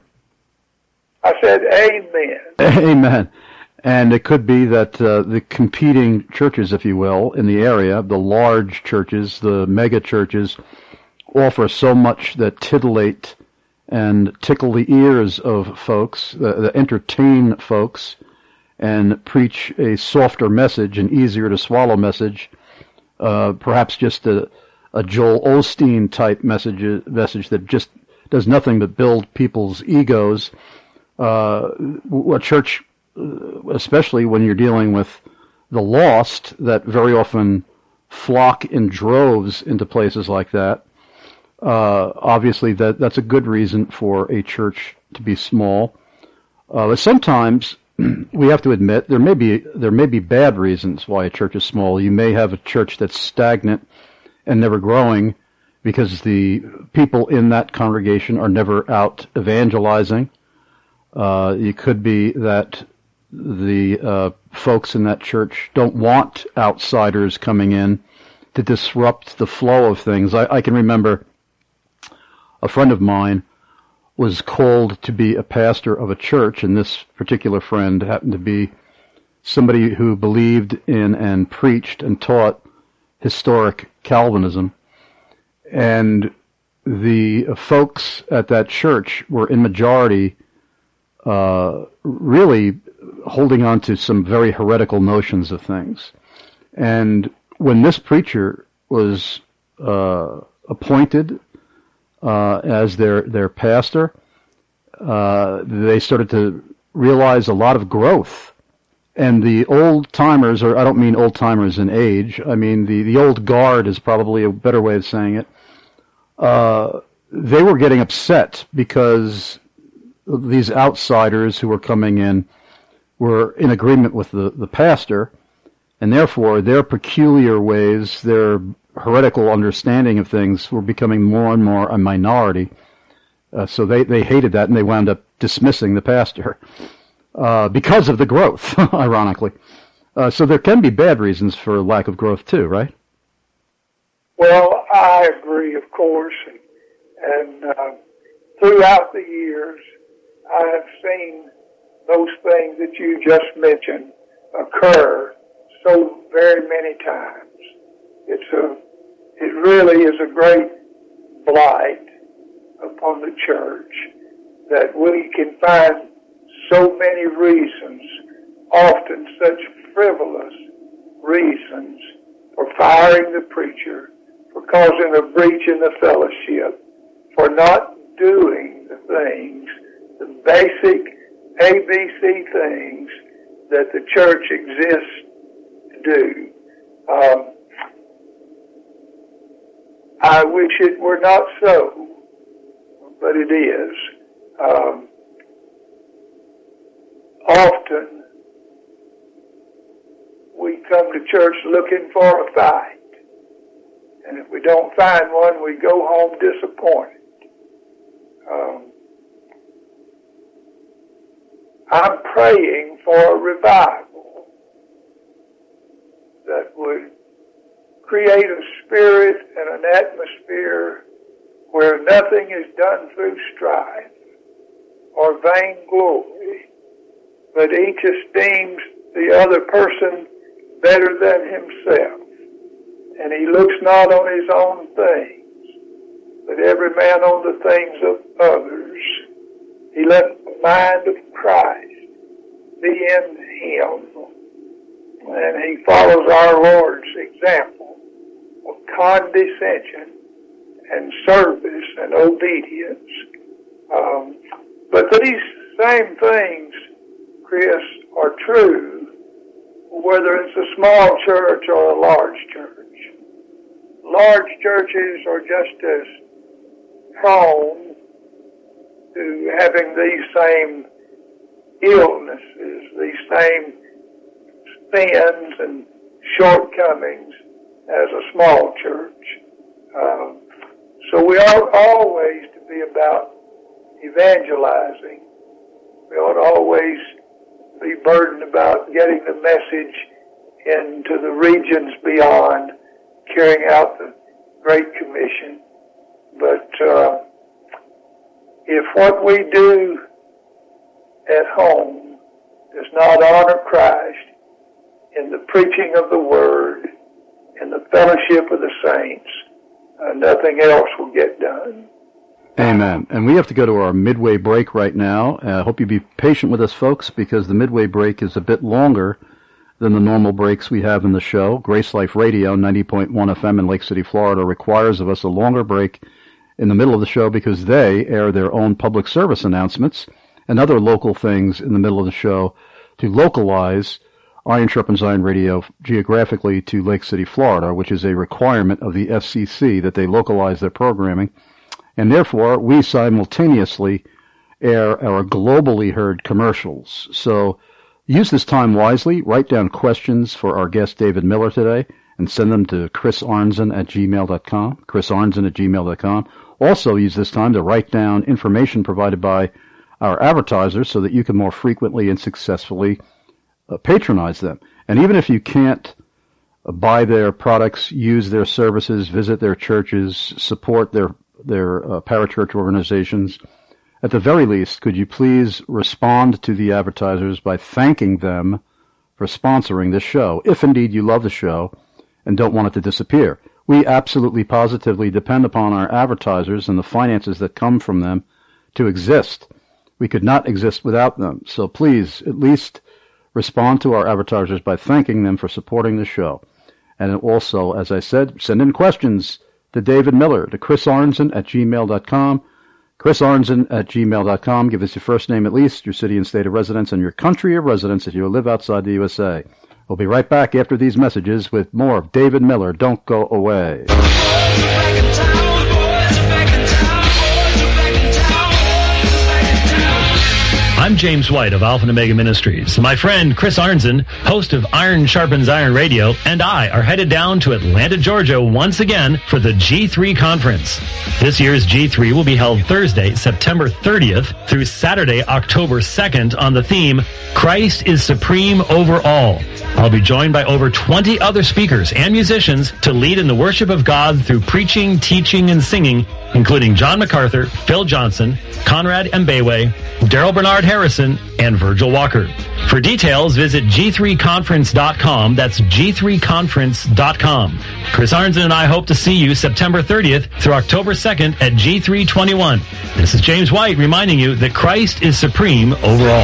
I said amen. Amen. And it could be that uh, the competing churches, if you will, in the area, the large churches, the mega churches, offer so much that titillate and tickle the ears of folks, uh, that entertain folks, and preach a softer message, an easier to swallow message, uh, perhaps just a, a Joel Osteen type message, message that just does nothing but build people's egos. Uh, a church, especially when you're dealing with the lost, that very often flock in droves into places like that. Uh, obviously, that that's a good reason for a church to be small. Uh, but sometimes we have to admit there may be there may be bad reasons why a church is small. You may have a church that's stagnant and never growing because the people in that congregation are never out evangelizing. Uh, it could be that the uh, folks in that church don't want outsiders coming in to disrupt the flow of things. I, I can remember a friend of mine was called to be a pastor of a church, and this particular friend happened to be somebody who believed in and preached and taught historic Calvinism. And the folks at that church were in majority uh, really holding on to some very heretical notions of things. And when this preacher was uh, appointed uh, as their their pastor, uh, they started to realize a lot of growth. And the old timers, or I don't mean old timers in age, I mean the, the old guard is probably a better way of saying it. Uh, they were getting upset because these outsiders who were coming in were in agreement with the, the pastor, and therefore their peculiar ways, their heretical understanding of things were becoming more and more a minority. Uh, so they, they hated that, and they wound up dismissing the pastor uh, because of the growth, ironically. Uh, so there can be bad reasons for lack of growth too, right? Well, I agree, of course, and, and uh, throughout the years, I have seen those things that you just mentioned occur so very many times. It's a, it really is a great blight upon the church that we can find so many reasons, often such frivolous reasons, for firing the preacher, for for causing a breach in the fellowship, for not doing the things, the basic A B C things that the church exists to do. Um, I wish it were not so, but it is. Um, often we come to church looking for a fight, and if we don't find one, we go home disappointed. Um, I'm praying for a revival that would create a spirit and an atmosphere where nothing is done through strife or vainglory, but each esteems the other person better than himself, and he looks not on his own things, but every man on the things of others. He let the mind of Christ be in him, and he follows our Lord's example of condescension and service and obedience. Um, but these same things, Chris, are true whether it's a small church or a large church. Large churches are just as prone to having these same illnesses, these same sins and shortcomings as a small church. Um, so we ought always to be about evangelizing. We ought always be burdened about getting the message into the regions beyond, carrying out the Great Commission. But uh, if what we do at home does not honor Christ in the preaching of the Word, in the fellowship of the saints, uh, nothing else will get done. Amen. And we have to go to our midway break right now. I uh, hope you be patient with us, folks, because the midway break is a bit longer than the normal breaks we have in the show. Grace Life Radio, ninety point one F M in Lake City, Florida, requires of us a longer break in the middle of the show because they air their own public service announcements and other local things in the middle of the show to localize Iron Sharpens Iron Radio geographically to Lake City, Florida, which is a requirement of the F C C that they localize their programming. And therefore, we simultaneously air our globally heard commercials. So use this time wisely. Write down questions for our guest David Miller today and send them to Chris Arnzen at gmail dot com, Chris Arnzen at gmail dot com. Also use this time to write down information provided by our advertisers so that you can more frequently and successfully uh, patronize them. And even if you can't uh, buy their products, use their services, visit their churches, support their their uh, parachurch organizations, at the very least, could you please respond to the advertisers by thanking them for sponsoring this show, if indeed you love the show and don't want it to disappear. We absolutely positively depend upon our advertisers and the finances that come from them to exist. We could not exist without them. So please, at least respond to our advertisers by thanking them for supporting the show. And also, as I said, send in questions to David Miller, to Chris Arnzen at gmail dot com. Chris Arnzen at gmail dot com. Give us your first name at least, your city and state of residence, and your country of residence if you live outside the U S A. We'll be right back after these messages with more of David Miller. Don't go away. I'm James White of Alpha and Omega Ministries. My friend Chris Arnzen, host of Iron Sharpens Iron Radio, and I are headed down to Atlanta, Georgia once again for the G three conference. This year's G three will be held Thursday, September thirtieth through Saturday, October second on the theme, Christ is Supreme Over All. I'll be joined by over twenty other speakers and musicians to lead in the worship of God through preaching, teaching, and singing, including John MacArthur, Phil Johnson, Conrad Mbewe, Daryl Bernard Harrison, and Virgil Walker. For details, visit G three conference dot com. That's G three conference dot com. Chris Arnzen and I hope to see you September thirtieth through October second at G three twenty-one. This is James White reminding you that Christ is supreme over all.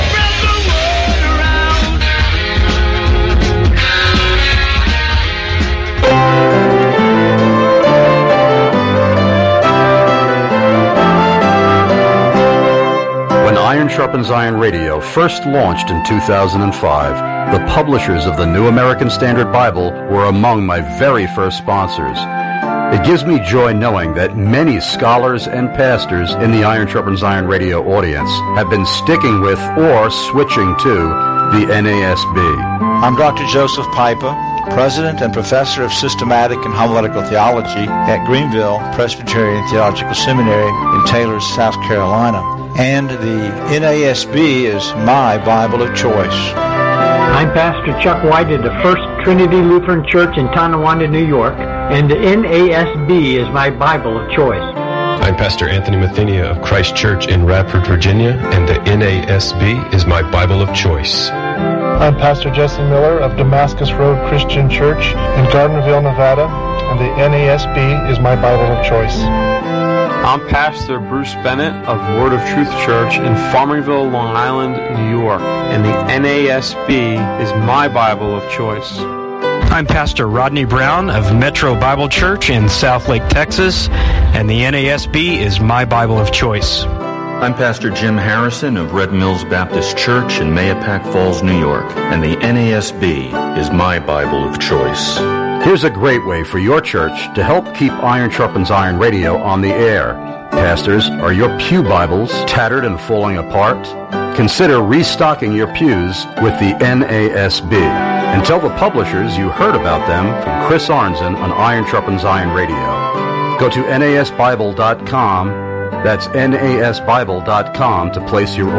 Iron Sharpens Iron Radio first launched in two thousand five, the publishers of the New American Standard Bible were among my very first sponsors. It gives me joy knowing that many scholars and pastors in the Iron Sharpens Iron Radio audience have been sticking with or switching to the N A S B. I'm Doctor Joseph Piper, President and Professor of Systematic and Homiletical Theology at Greenville Presbyterian Theological Seminary in Taylor, South Carolina. And the N A S B is my Bible of choice. I'm Pastor Chuck White of the First Trinity Lutheran Church in Tonawanda, New York, and the N A S B is my Bible of choice. I'm Pastor Anthony Mathenia of Christ Church in Radford, Virginia, and the N A S B is my Bible of choice. I'm Pastor Jesse Miller of Damascus Road Christian Church in Gardnerville, Nevada, and the N A S B is my Bible of choice. I'm Pastor Bruce Bennett of Word of Truth Church in Farmingville, Long Island, New York, and the N A S B is my Bible of choice. I'm Pastor Rodney Brown of Metro Bible Church in Southlake, Texas, and the N A S B is my Bible of choice. I'm Pastor Jim Harrison of Red Mills Baptist Church in Mahopac Falls, New York, and the N A S B is my Bible of choice. Here's a great way for your church to help keep Iron Sharpens Iron Radio on the air. Pastors, are your pew Bibles tattered and falling apart? Consider restocking your pews with the N A S B. And tell the publishers you heard about them from Chris Arnzen on Iron Sharpens Iron Radio. Go to N A S Bible dot com. That's N A S Bible dot com to place your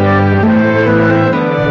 order.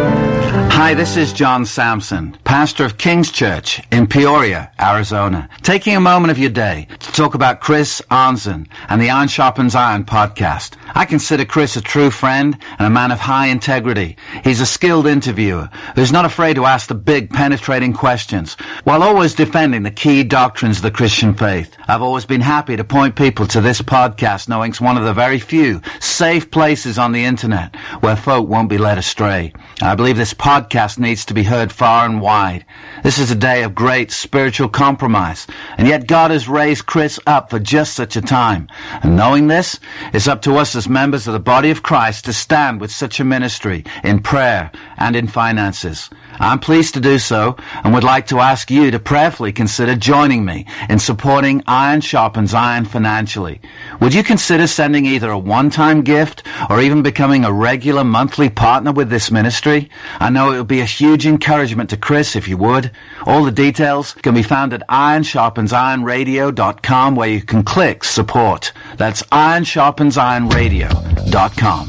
Hi, this is John Sampson, pastor of King's Church in Peoria, Arizona, taking a moment of your day to talk about Chris Arnzen and the Iron Sharpens Iron podcast. I consider Chris a true friend and a man of high integrity. He's a skilled interviewer who's not afraid to ask the big, penetrating questions while always defending the key doctrines of the Christian faith. I've always been happy to point people to this podcast, knowing it's one of the very few safe places on the internet where folk won't be led astray. I believe this podcast Podcast needs to be heard far and wide. This is a day of great spiritual compromise, and yet God has raised Chris up for just such a time. And knowing this, it's up to us as members of the body of Christ to stand with such a ministry in prayer and in finances. I'm pleased to do so and would like to ask you to prayerfully consider joining me in supporting Iron Sharpens Iron financially. Would you consider sending either a one-time gift or even becoming a regular monthly partner with this ministry? I know it would be a huge encouragement to Chris if you would. All the details can be found at Iron Sharpens Iron Radio dot com, where you can click support. That's Iron Sharpens Iron Radio dot com.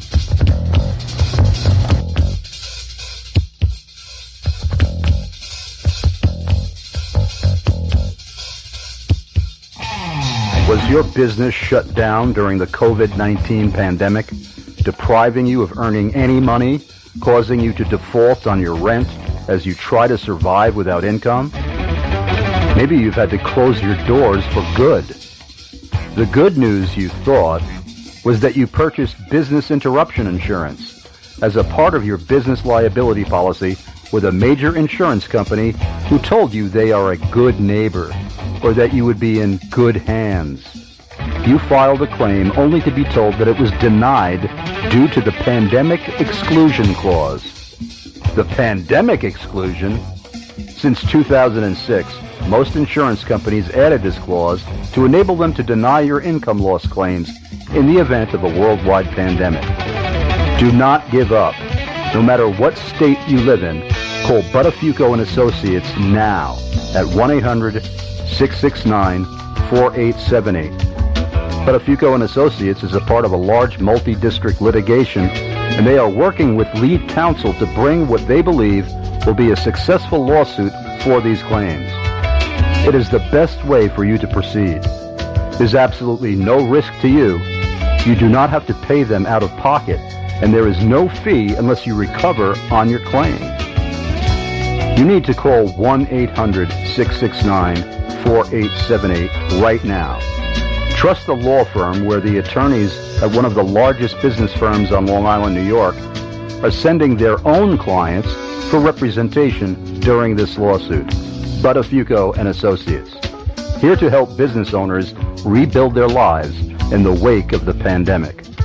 Was your business shut down during the covid nineteen pandemic, depriving you of earning any money, causing you to default on your rent as you try to survive without income? Maybe you've had to close your doors for good. The good news, you thought, was that you purchased business interruption insurance as a part of your business liability policy with a major insurance company who told you they are a good neighbor, or that you would be in good hands. You filed a claim only to be told that it was denied due to the Pandemic Exclusion Clause. The Pandemic Exclusion? Since two thousand six, most insurance companies added this clause to enable them to deny your income loss claims in the event of a worldwide pandemic. Do not give up. No matter what state you live in, call Buttafuoco and Associates now at one eight hundred six six nine four eight seven eight. Buttafuoco and Associates is a part of a large multi-district litigation, and they are working with lead counsel to bring what they believe will be a successful lawsuit for these claims. It is the best way for you to proceed. There's absolutely no risk to you. You do not have to pay them out of pocket, and there is no fee unless you recover on your claim. You need to call one eight hundred six six nine four eight seven eight right now. Trust the law firm where the attorneys at one of the largest business firms on Long Island, New York, are sending their own clients for representation during this lawsuit. Buttafuoco and Associates, here to help business owners rebuild their lives in the wake of the pandemic.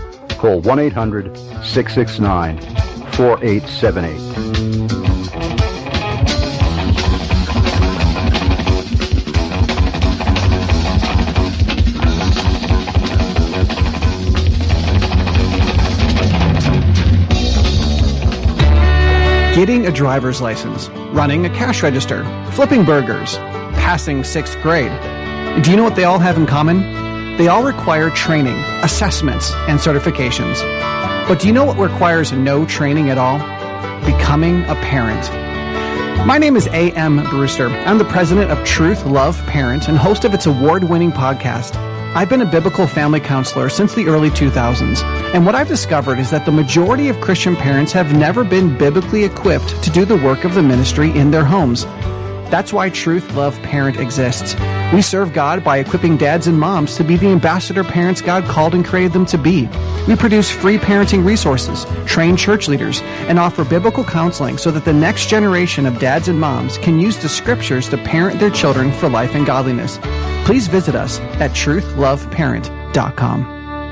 Call one eight hundred, six six nine, four eight seven eight. Getting a driver's license, running a cash register, flipping burgers, passing sixth grade. Do you know what they all have in common? They all require training, assessments, and certifications. But do you know what requires no training at all? Becoming a parent. My name is A M Brewster. I'm the president of Truth, Love, Parent, and host of its award-winning podcast. I've been a biblical family counselor since the early two thousands, and what I've discovered is that the majority of Christian parents have never been biblically equipped to do the work of the ministry in their homes. That's why Truth, Love, Parent exists. We serve God by equipping dads and moms to be the ambassador parents God called and created them to be. We produce free parenting resources, train church leaders, and offer biblical counseling so that the next generation of dads and moms can use the scriptures to parent their children for life and godliness. Please visit us at truth love parent dot com.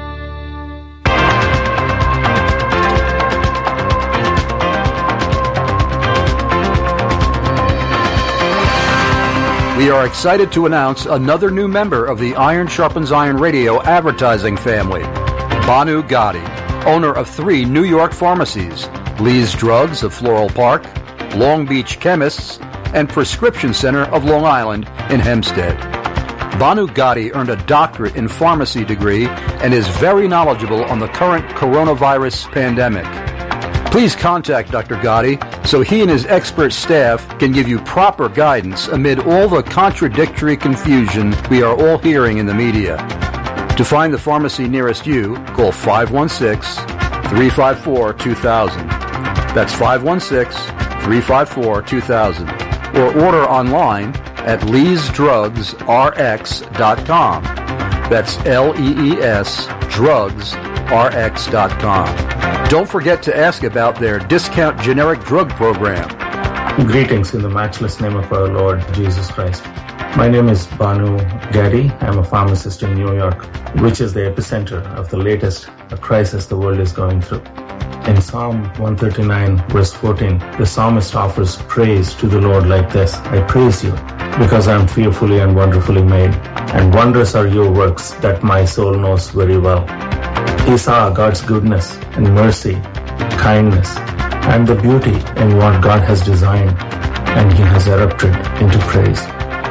We are excited to announce another new member of the Iron Sharpens Iron Radio advertising family, Banu Gotti, owner of three New York pharmacies, Lee's Drugs of Floral Park, Long Beach Chemists, and Prescription Center of Long Island in Hempstead. Banu Gotti earned a doctorate in pharmacy degree and is very knowledgeable on the current coronavirus pandemic. Please contact Doctor Gotti so he and his expert staff can give you proper guidance amid all the contradictory confusion we are all hearing in the media. To find the pharmacy nearest you, call five one six, three five four, two thousand. That's five one six, three five four, two thousand. Or order online at lees drugs r x dot com. That's L E E S drugs r x dot com. Don't forget to ask about their discount generic drug program. Greetings in the matchless name of our Lord Jesus Christ. My name is Banu Gotti. I'm a pharmacist in New York, which is the epicenter of the latest crisis the world is going through. In Psalm one thirty-nine, verse fourteen, the psalmist offers praise to the Lord like this: I praise you because I am fearfully and wonderfully made, and wondrous are your works that my soul knows very well. He saw God's goodness and mercy, kindness, and the beauty in what God has designed, and he has erupted into praise.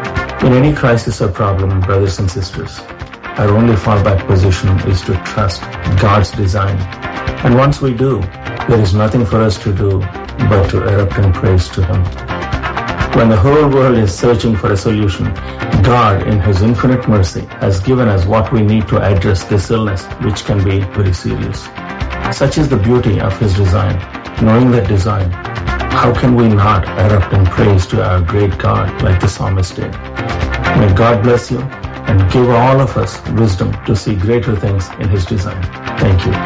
In any crisis or problem, brothers and sisters, our only fallback position is to trust God's design. And once we do, there is nothing for us to do but to erupt in praise to him. When the whole world is searching for a solution, God, in his infinite mercy, has given us what we need to address this illness, which can be very serious. Such is the beauty of his design. Knowing that design, how can we not erupt in praise to our great God like the psalmist did? May God bless you and give all of us wisdom to see greater things in his design. Thank you.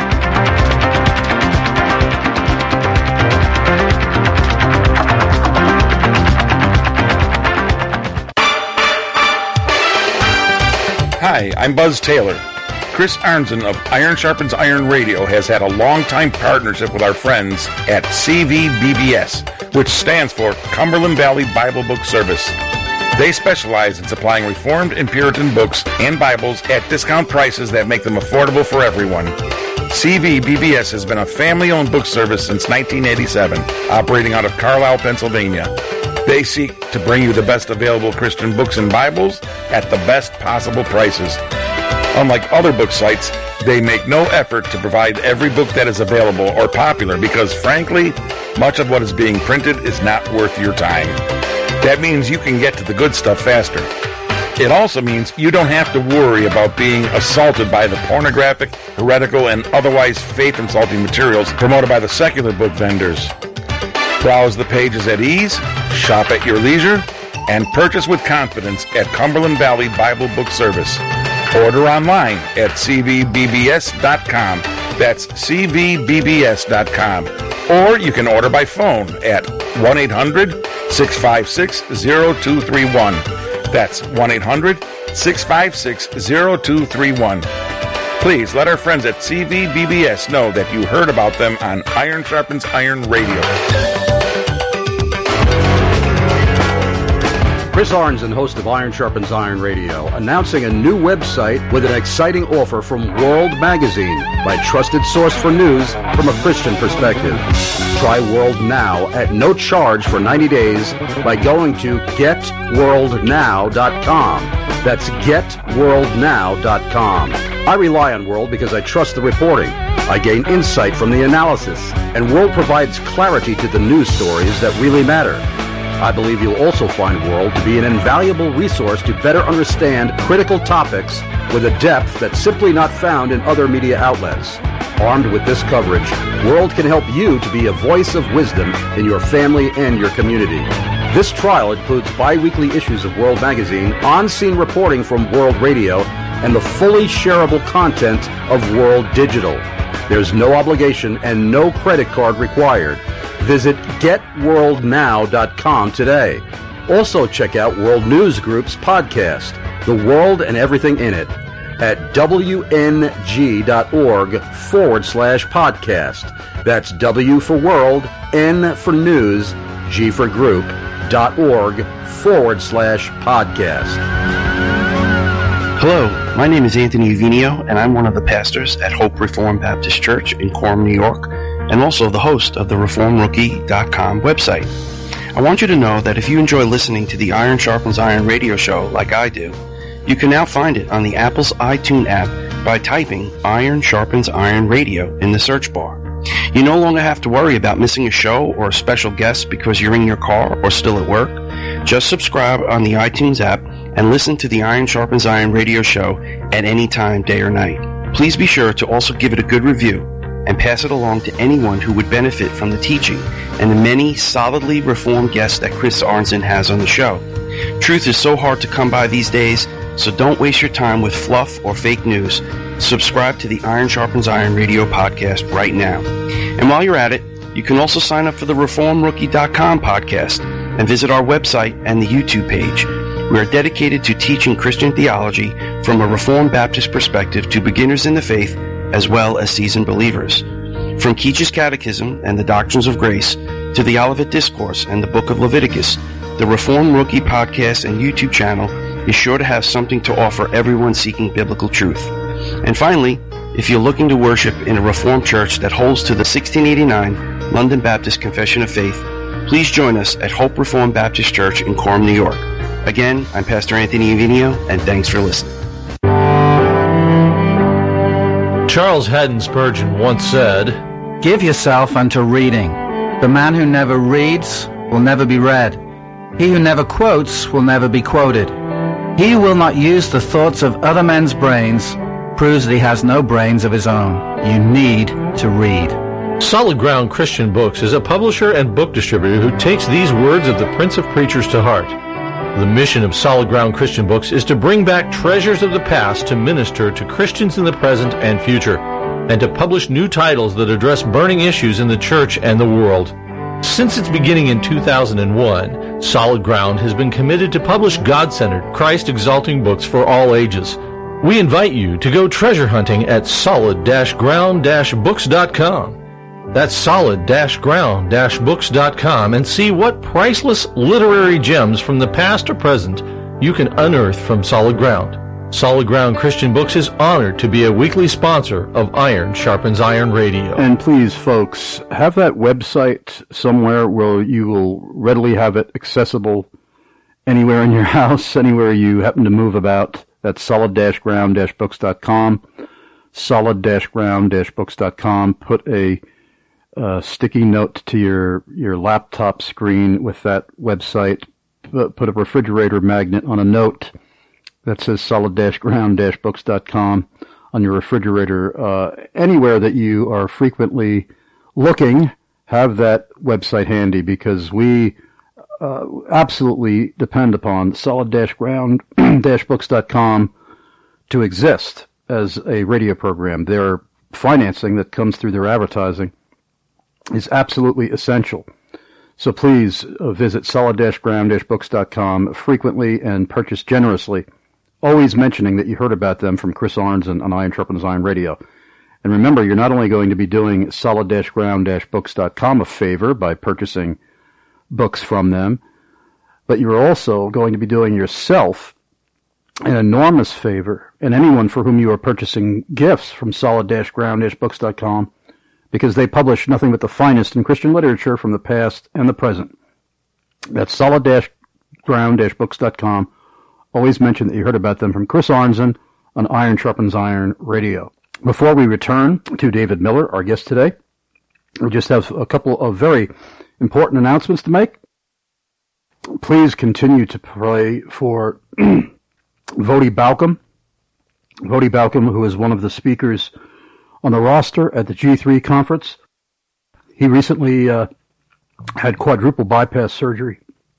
Hi, I'm Buzz Taylor. Chris Arnzen of Iron Sharpens Iron Radio has had a long-time partnership with our friends at C V B B S, which stands for Cumberland Valley Bible Book Service. They specialize in supplying Reformed and Puritan books and Bibles at discount prices that make them affordable for everyone. C V B B S has been a family-owned book service since nineteen eighty-seven, operating out of Carlisle, Pennsylvania. They seek to bring you the best available Christian books and Bibles at the best possible prices. Unlike other book sites, they make no effort to provide every book that is available or popular because, frankly, much of what is being printed is not worth your time. That means you can get to the good stuff faster. It also means you don't have to worry about being assaulted by the pornographic, heretical, and otherwise faith-insulting materials promoted by the secular book vendors. Browse the pages at ease, shop at your leisure, and purchase with confidence at Cumberland Valley Bible Book Service. Order online at c v b b s dot com. That's c v b b s dot com. Or you can order by phone at one eight hundred, six five six, zero two three one. That's one eight hundred, six five six, zero two three one. Please let our friends at C V B B S know that you heard about them on Iron Sharpens Iron Radio. Chris Arnzen, host of Iron Sharpens Iron Radio, announcing a new website with an exciting offer from World Magazine, my trusted source for news from a Christian perspective. Try World Now at no charge for ninety days by going to get world now dot com. That's get world now dot com. I rely on World because I trust the reporting. I gain insight from the analysis, and World provides clarity to the news stories that really matter. I believe you'll also find World to be an invaluable resource to better understand critical topics with a depth that's simply not found in other media outlets. Armed with this coverage, World can help you to be a voice of wisdom in your family and your community. This trial includes bi-weekly issues of World Magazine, on-scene reporting from World Radio, and the fully shareable content of World Digital. There's no obligation and no credit card required. Visit get world now dot com today. Also check out World News Group's podcast, The World and Everything in It, at W N G dot org forward slash podcast. That's W for World, N for News, G for Group, dot org forward slash podcast. Hello, my name is Anthony Uvinio, and I'm one of the pastors at Hope Reformed Baptist Church in Coram, New York, and also the host of the reform rookie dot com website. I want you to know that if you enjoy listening to the Iron Sharpens Iron radio show like I do, you can now find it on the Apple's iTunes app by typing Iron Sharpens Iron Radio in the search bar. You no longer have to worry about missing a show or a special guest because you're in your car or still at work. Just subscribe on the iTunes app and listen to the Iron Sharpens Iron radio show at any time, day or night. Please be sure to also give it a good review and pass it along to anyone who would benefit from the teaching and the many solidly reformed guests that Chris Arnzen has on the show. Truth is so hard to come by these days, so don't waste your time with fluff or fake news. Subscribe to the Iron Sharpens Iron radio podcast right now. And while you're at it, you can also sign up for the reform rookie dot com podcast and visit our website and the YouTube page. We are dedicated to teaching Christian theology from a Reformed Baptist perspective to beginners in the faith as well as seasoned believers. From Keach's Catechism and the Doctrines of Grace to the Olivet Discourse and the Book of Leviticus, the Reform Rookie podcast and YouTube channel is sure to have something to offer everyone seeking biblical truth. And finally, if you're looking to worship in a Reformed church that holds to the sixteen eighty-nine London Baptist Confession of Faith, please join us at Hope Reformed Baptist Church in Coram, New York. Again, I'm Pastor Anthony Uvinio, and thanks for listening. Charles Haddon Spurgeon once said, "Give yourself unto reading. The man who never reads will never be read. He who never quotes will never be quoted. He who will not use the thoughts of other men's brains proves that he has no brains of his own. You need to read." Solid Ground Christian Books is a publisher and book distributor who takes these words of the Prince of Preachers to heart. The mission of Solid Ground Christian Books is to bring back treasures of the past to minister to Christians in the present and future, and to publish new titles that address burning issues in the church and the world. Since its beginning in two thousand one, Solid Ground has been committed to publish God-centered, Christ-exalting books for all ages. We invite you to go treasure hunting at solid ground books dot com. That's solid ground books dot com, and see what priceless literary gems from the past or present you can unearth from Solid Ground. Solid Ground Christian Books is honored to be a weekly sponsor of Iron Sharpens Iron Radio. And please, folks, have that website somewhere where you will readily have it accessible anywhere in your house, anywhere you happen to move about. That's solid ground books dot com. solid ground books dot com. Put a uh, sticky note to your, your laptop screen with that website. Put a refrigerator magnet on a note that says solid ground books dot com on your refrigerator. Uh, anywhere that you are frequently looking, have that website handy, because we uh, absolutely depend upon solid ground books dot com to exist as a radio program. Their financing that comes through their advertising is absolutely essential. So please uh, visit solid ground books dot com frequently and purchase generously always mentioning that you heard about them from Chris Arnzen on Iron Sharpens Iron Radio. And remember, you're not only going to be doing solid ground books dot com a favor by purchasing books from them, but you're also going to be doing yourself an enormous favor, and anyone for whom you are purchasing gifts from solid ground books dot com, because they publish nothing but the finest in Christian literature from the past and the present. That's solid ground books dot com. Always mention that you heard about them from Chris Arnzen on Iron Sharpens Iron Radio. Before we return to David Miller, our guest today, we just have a couple of very important announcements to make. Please continue to pray for Voddie Baucham. Voddie Baucham, who is one of the speakers on the roster at the G three conference. He recently uh, had quadruple bypass surgery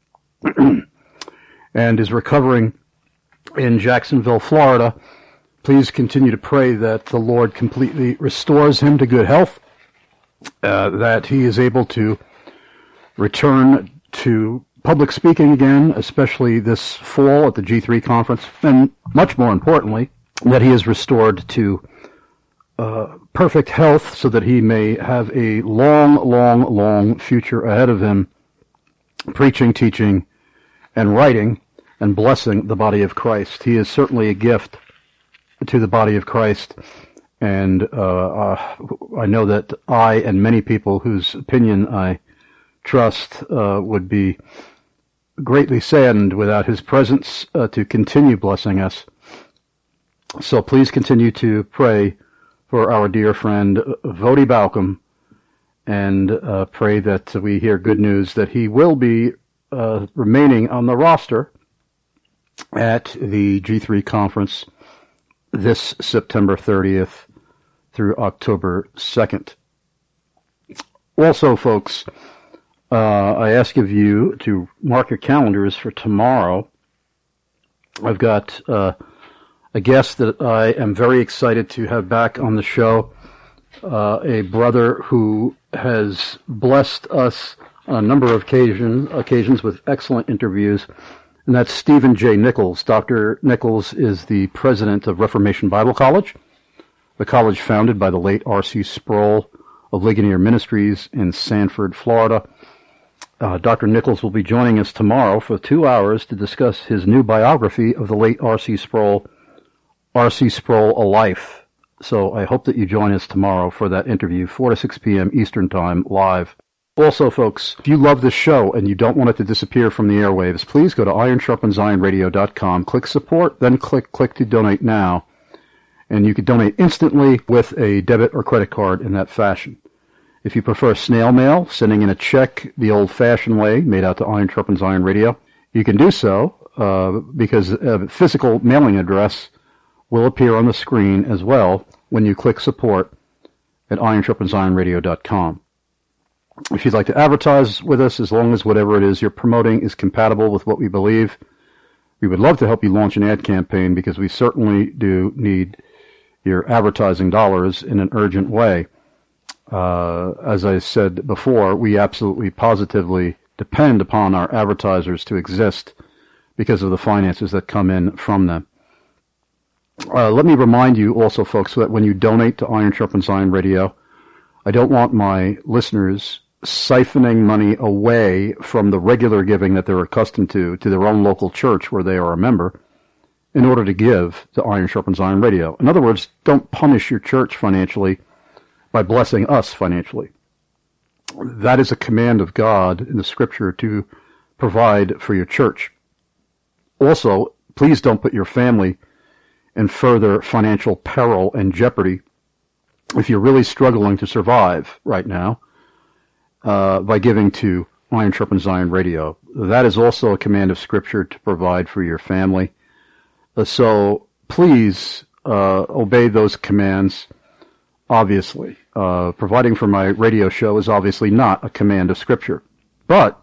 and is recovering in Jacksonville, Florida. Please continue to pray that the Lord completely restores him to good health, uh, that he is able to return to public speaking again, especially this fall at the G three conference, and much more importantly, that he is restored to uh, perfect health so that he may have a long, long, long future ahead of him, preaching, teaching, and writing, and blessing the body of Christ. He is certainly a gift to the body of Christ, and uh, uh, I know that I and many people whose opinion I trust uh, would be greatly saddened without his presence uh, to continue blessing us. So please continue to pray for our dear friend Voddie Baucham, and uh, pray that we hear good news that he will be uh, remaining on the roster at the G three conference this September thirtieth through October second. Also, folks, uh, I ask of you to mark your calendars for tomorrow. I've got uh, a guest that I am very excited to have back on the show, uh, a brother who has blessed us on a number of occasion, occasions with excellent interviews, and that's Stephen J. Nichols. Doctor Nichols is the president of Reformation Bible College, the college founded by the late R C Sproul of Ligonier Ministries in Sanford, Florida. Uh, Doctor Nichols will be joining us tomorrow for two hours to discuss his new biography of the late R C Sproul, R C Sproul, A Life. So I hope that you join us tomorrow for that interview, four to six p.m. Eastern Time, live. Also, folks, if you love this show and you don't want it to disappear from the airwaves, please go to iron sharpens iron radio dot com, click support, then click click to donate now, and you can donate instantly with a debit or credit card in that fashion. If you prefer snail mail, sending in a check the old-fashioned way, made out to Iron Sharpens Iron Radio, you can do so uh, because a physical mailing address will appear on the screen as well when you click support at iron sharpens iron radio dot com. If you'd like to advertise with us, as long as whatever it is you're promoting is compatible with what we believe, we would love to help you launch an ad campaign, because we certainly do need your advertising dollars in an urgent way. Uh, as I said before, we absolutely positively depend upon our advertisers to exist because of the finances that come in from them. Uh, let me remind you also, folks, that when you donate to Iron Sharpens Iron Radio, I don't want my listeners siphoning money away from the regular giving that they're accustomed to, to their own local church where they are a member, in order to give to Iron Sharpens Iron Radio. In other words, don't punish your church financially by blessing us financially. That is a command of God in the Scripture to provide for your church. Also, please don't put your family in further financial peril and jeopardy if you're really struggling to survive right now uh, by giving to Iron Sharpens Iron Radio. That is also a command of Scripture to provide for your family. Uh, so please uh, obey those commands, obviously. Uh, providing for my radio show is obviously not a command of Scripture. But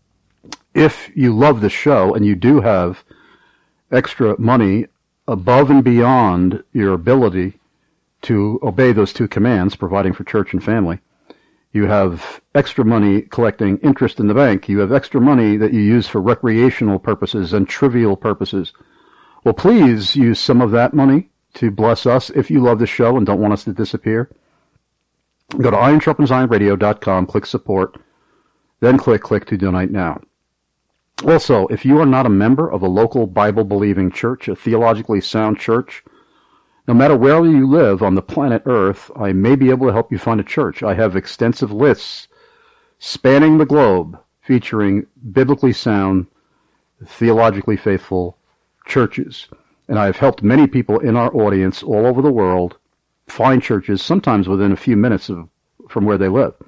if you love the show and you do have extra money above and beyond your ability to obey those two commands, providing for church and family, you have extra money collecting interest in the bank, you have extra money that you use for recreational purposes and trivial purposes, Well, please use some of that money to bless us if you love the show and don't want us to disappear. Go to iron sharpens iron radio dot com, click support, then click click to donate now. Also, if you are not a member of a local Bible-believing church, a theologically sound church, no matter where you live on the planet Earth, I may be able to help you find a church. I have extensive lists spanning the globe featuring biblically sound, theologically faithful churches. And I've helped many people in our audience all over the world find churches, sometimes within a few minutes of from where they live.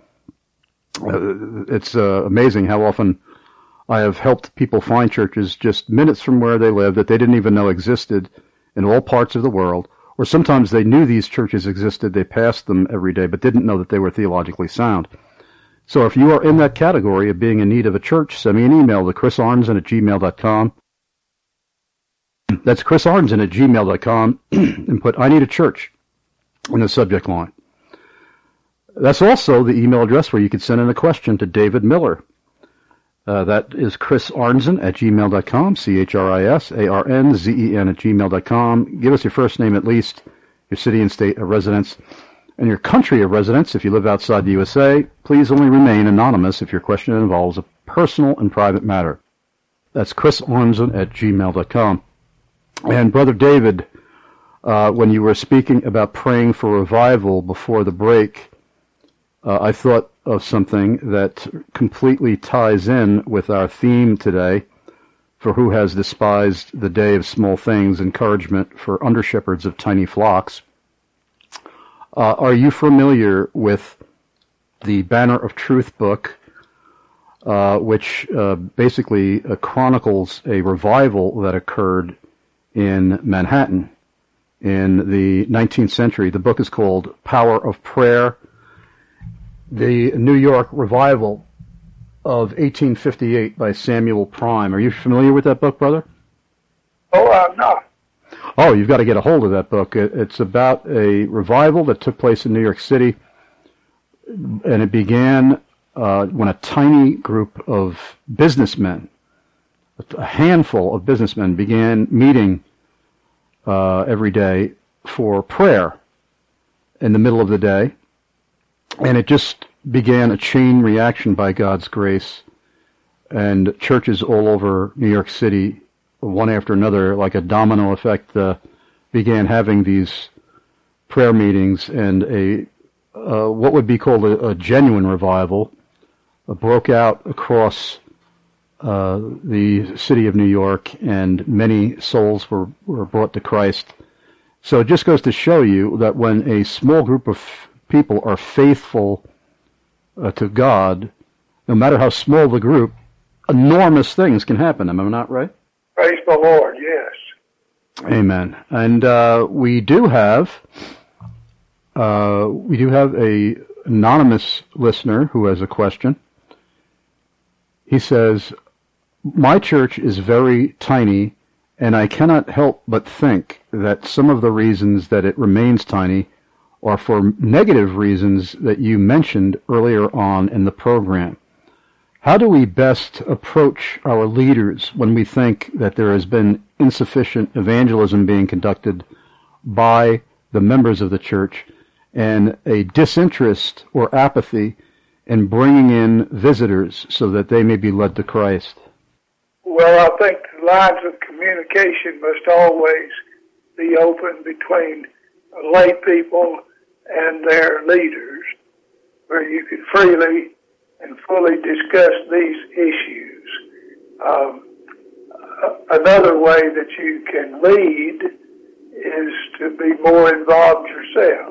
Uh, it's uh, amazing how often I have helped people find churches just minutes from where they live that they didn't even know existed in all parts of the world. Or sometimes they knew these churches existed, they passed them every day, but didn't know that they were theologically sound. So if you are in that category of being in need of a church, send me an email to chris arnzen at gmail dot com. That's chris arnzen at gmail dot com and put I need a church in the subject line. That's also the email address where you can send in a question to David Miller. Uh, that is chris arnzen at gmail dot com, C H R I S A R N Z E N at gmail dot com. Give us your first name at least, your city and state of residence, and your country of residence. If you live outside the U S A, please only remain anonymous if your question involves a personal and private matter. That's chris arnzen at gmail dot com. And Brother David, uh, when you were speaking about praying for revival before the break, uh, I thought of something that completely ties in with our theme today, for who has despised the day of small things, encouragement for under-shepherds of tiny flocks. Uh, are you familiar with the Banner of Truth book, uh, which uh, basically uh, chronicles a revival that occurred in Manhattan in the nineteenth century? The book is called Power of Prayer. The New York Revival of eighteen fifty-eight by Samuel Prime. Are you familiar with that book, brother? Oh, I'm not. Oh, you've got to get a hold of that book. It's about a revival that took place in New York City, and it began uh, when a tiny group of businessmen, a handful of businessmen, began meeting uh, every day for prayer in the middle of the day. And it just began a chain reaction by God's grace, and churches all over New York City, one after another, like a domino effect, uh, began having these prayer meetings, and a uh, what would be called a, a genuine revival uh, broke out across uh, the city of New York, and many souls were, were brought to Christ. So it just goes to show you that when a small group of people are faithful uh, to God, no matter how small the group, enormous things can happen. Am I not right? Praise the Lord, yes. Amen. And uh, we do have uh, we do have a anonymous listener who has a question. He says, "My church is very tiny, and I cannot help but think that some of the reasons that it remains tiny or for negative reasons that you mentioned earlier on in the program. How do we best approach our leaders when we think that there has been insufficient evangelism being conducted by the members of the church and a disinterest or apathy in bringing in visitors so that they may be led to Christ?" Well, I think the lines of communication must always be open between lay people and their leaders, where you could freely and fully discuss these issues. Um, another way that you can lead is to be more involved yourself,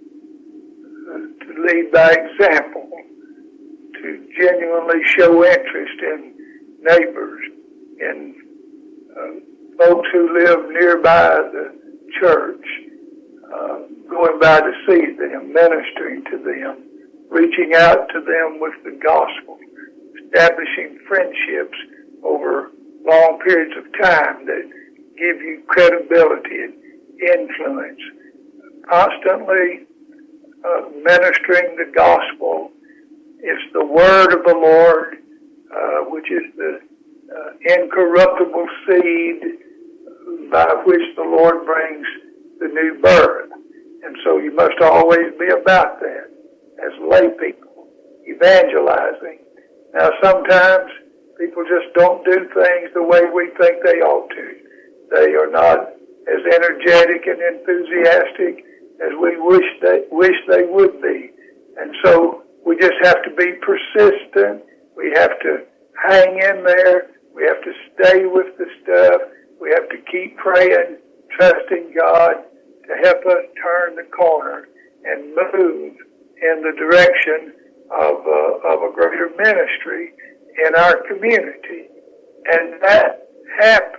to lead by example, to genuinely show interest in neighbors, in uh, folks who live nearby the church, uh, going by to see them, ministering to them, reaching out to them with the gospel, establishing friendships over long periods of time that give you credibility and influence, constantly uh, ministering the gospel. It's the word of the Lord, uh, which is the uh, incorruptible seed, by which the Lord brings the new birth. And so you must always be about that as lay people, evangelizing. Now sometimes people just don't do things the way we think they ought to. They are not as energetic and enthusiastic as we wish they, wish they would be. And so we just have to be persistent. We have to hang in there. We have to stay with the stuff. We have to keep praying, trusting God to help us turn the corner and move in the direction of, uh, of a greater ministry in our community. And that happens.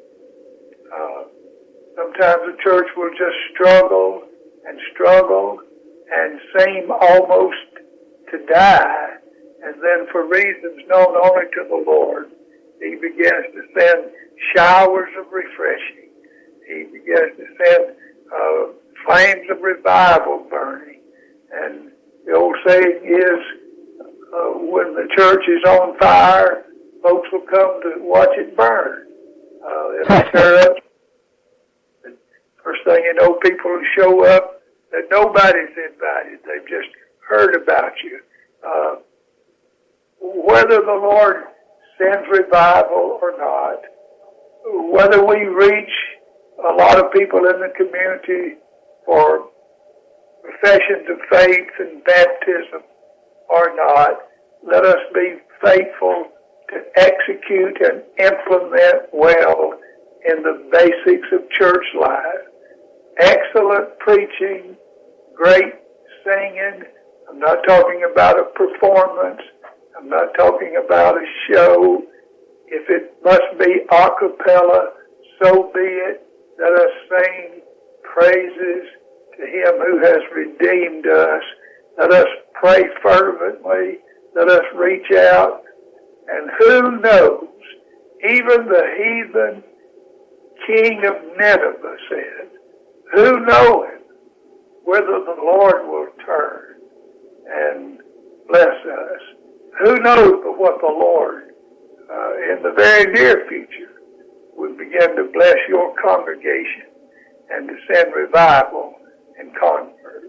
Uh, sometimes the church will just struggle and struggle and seem almost to die. And then for reasons known only to the Lord, He begins to send showers of refreshing. He begins to send uh, flames of revival burning. And the old saying is, uh, when the church is on fire, folks will come to watch it burn. Uh, it'll stir up. First thing you know, people will show up that nobody's invited. They've just heard about you. Uh, whether the Lord sends revival or not, whether we reach a lot of people in the community for professions of faith and baptism or not, let us be faithful to execute and implement well in the basics of church life. Excellent preaching, great singing. I'm not talking about a performance. I'm not talking about a show. If it must be a cappella, so be it. Let us sing praises to Him who has redeemed us. Let us pray fervently. Let us reach out. And who knows, even the heathen king of Nineveh said, who knoweth whether the Lord will turn and bless us? Who knows but what the Lord, uh, in the very near future, will begin to bless your congregation and to send revival and converts.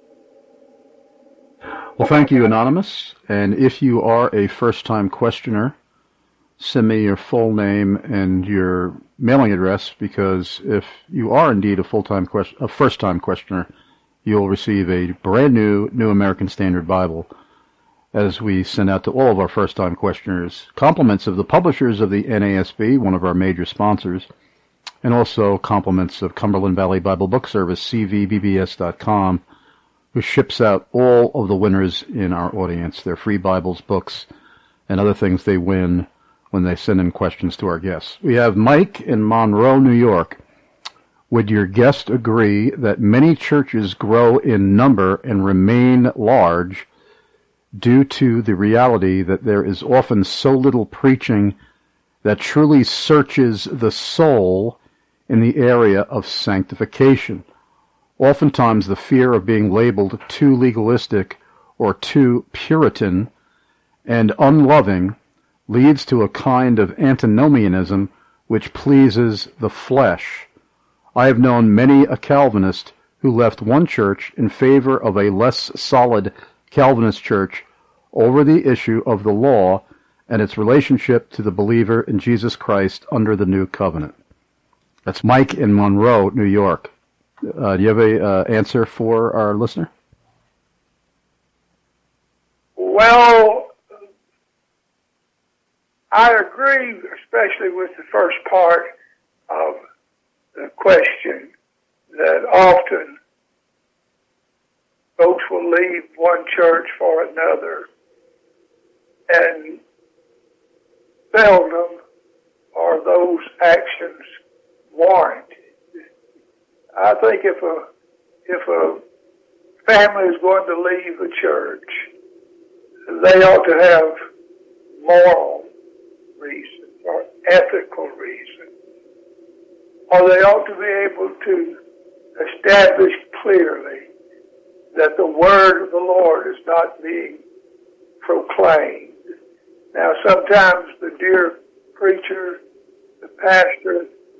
Well, thank you, Anonymous. And if you are a first-time questioner, send me your full name and your mailing address, because if you are indeed a full-time question, a first-time questioner, you'll receive a brand new New American Standard Bible as we send out to all of our first-time questioners compliments of the publishers of the N A S B, one of our major sponsors, and also compliments of Cumberland Valley Bible Book Service, C V B B S dot com, who ships out all of the winners in our audience, their free Bibles, books, and other things they win when they send in questions to our guests. We have Mike in Monroe, New York. Would your guest agree that many churches grow in number and remain large due to the reality that there is often so little preaching that truly searches the soul in the area of sanctification? Oftentimes the fear of being labeled too legalistic or too Puritan and unloving leads to a kind of antinomianism which pleases the flesh. I have known many a Calvinist who left one church in favor of a less solid Calvinist church over the issue of the law and its relationship to the believer in Jesus Christ under the new covenant. That's Mike in Monroe, New York. Uh, do you have a uh, answer for our listener? Well, I agree, especially with the first part of the question, that often folks will leave one church for another, and seldom are those actions warranted. I think if a if a family is going to leave a church, they ought to have moral reasons or ethical reasons, or they ought to be able to establish clearly that the word of the Lord is not being proclaimed. Now, sometimes the dear preacher, the pastor,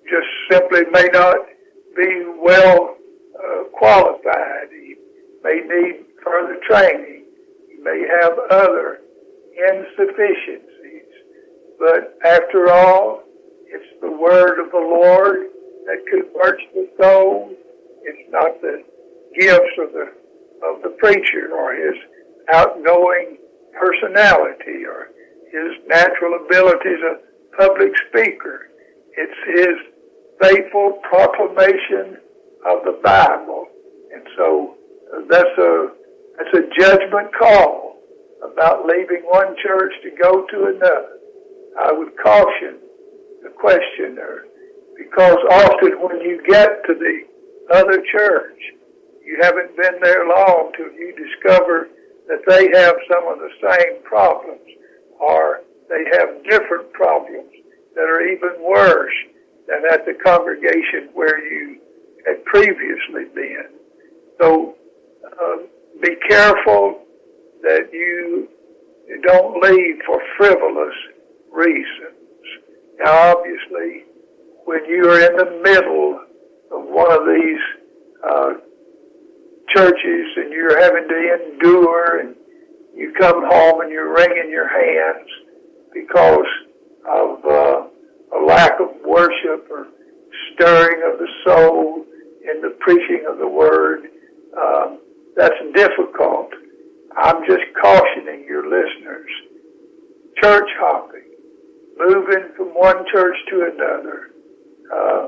just simply may not be well uh, qualified. He may need further training. He may have other insufficiencies. But after all, it's the word of the Lord that converts the soul. It's not the gifts of the of the preacher or his outgoing personality or his natural ability as a public speaker. It's his faithful proclamation of the Bible. And so uh, that's a that's a judgment call about leaving one church to go to another. I would caution the questioner, because often when you get to the other church, you haven't been there long till you discover that they have some of the same problems, or they have different problems that are even worse than at the congregation where you had previously been. So uh, be careful that you don't leave for frivolous reasons. Now, obviously, when you are in the middle of one of these uh, churches and you're having to endure, and you come home and you're wringing your hands because of uh, a lack of worship or stirring of the soul in the preaching of the word, um, that's difficult. I'm just cautioning your listeners. Church hopping, moving from one church to another. Uh,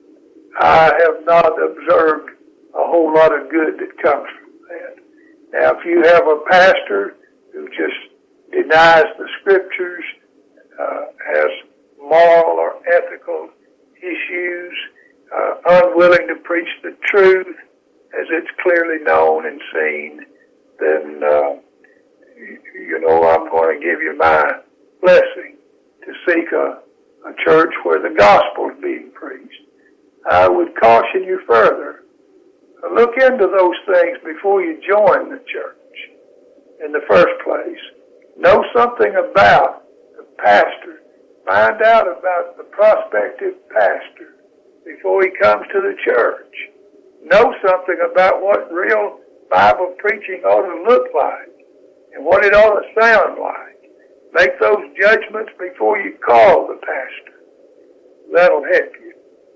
I have not observed a whole lot of good that comes from that. Now, if you have a pastor who just denies the scriptures, uh, has moral or ethical issues, uh, unwilling to preach the truth as it's clearly known and seen, then, uh, you, you know, I'm going to give you my blessing to seek a, a church where the gospel is being preached. I would caution you further. Look into those things before you join the church in the first place. Know something about the pastor. Find out about the prospective pastor before he comes to the church. Know something about what real Bible preaching ought to look like and what it ought to sound like. Make those judgments before you call the pastor. That'll help you.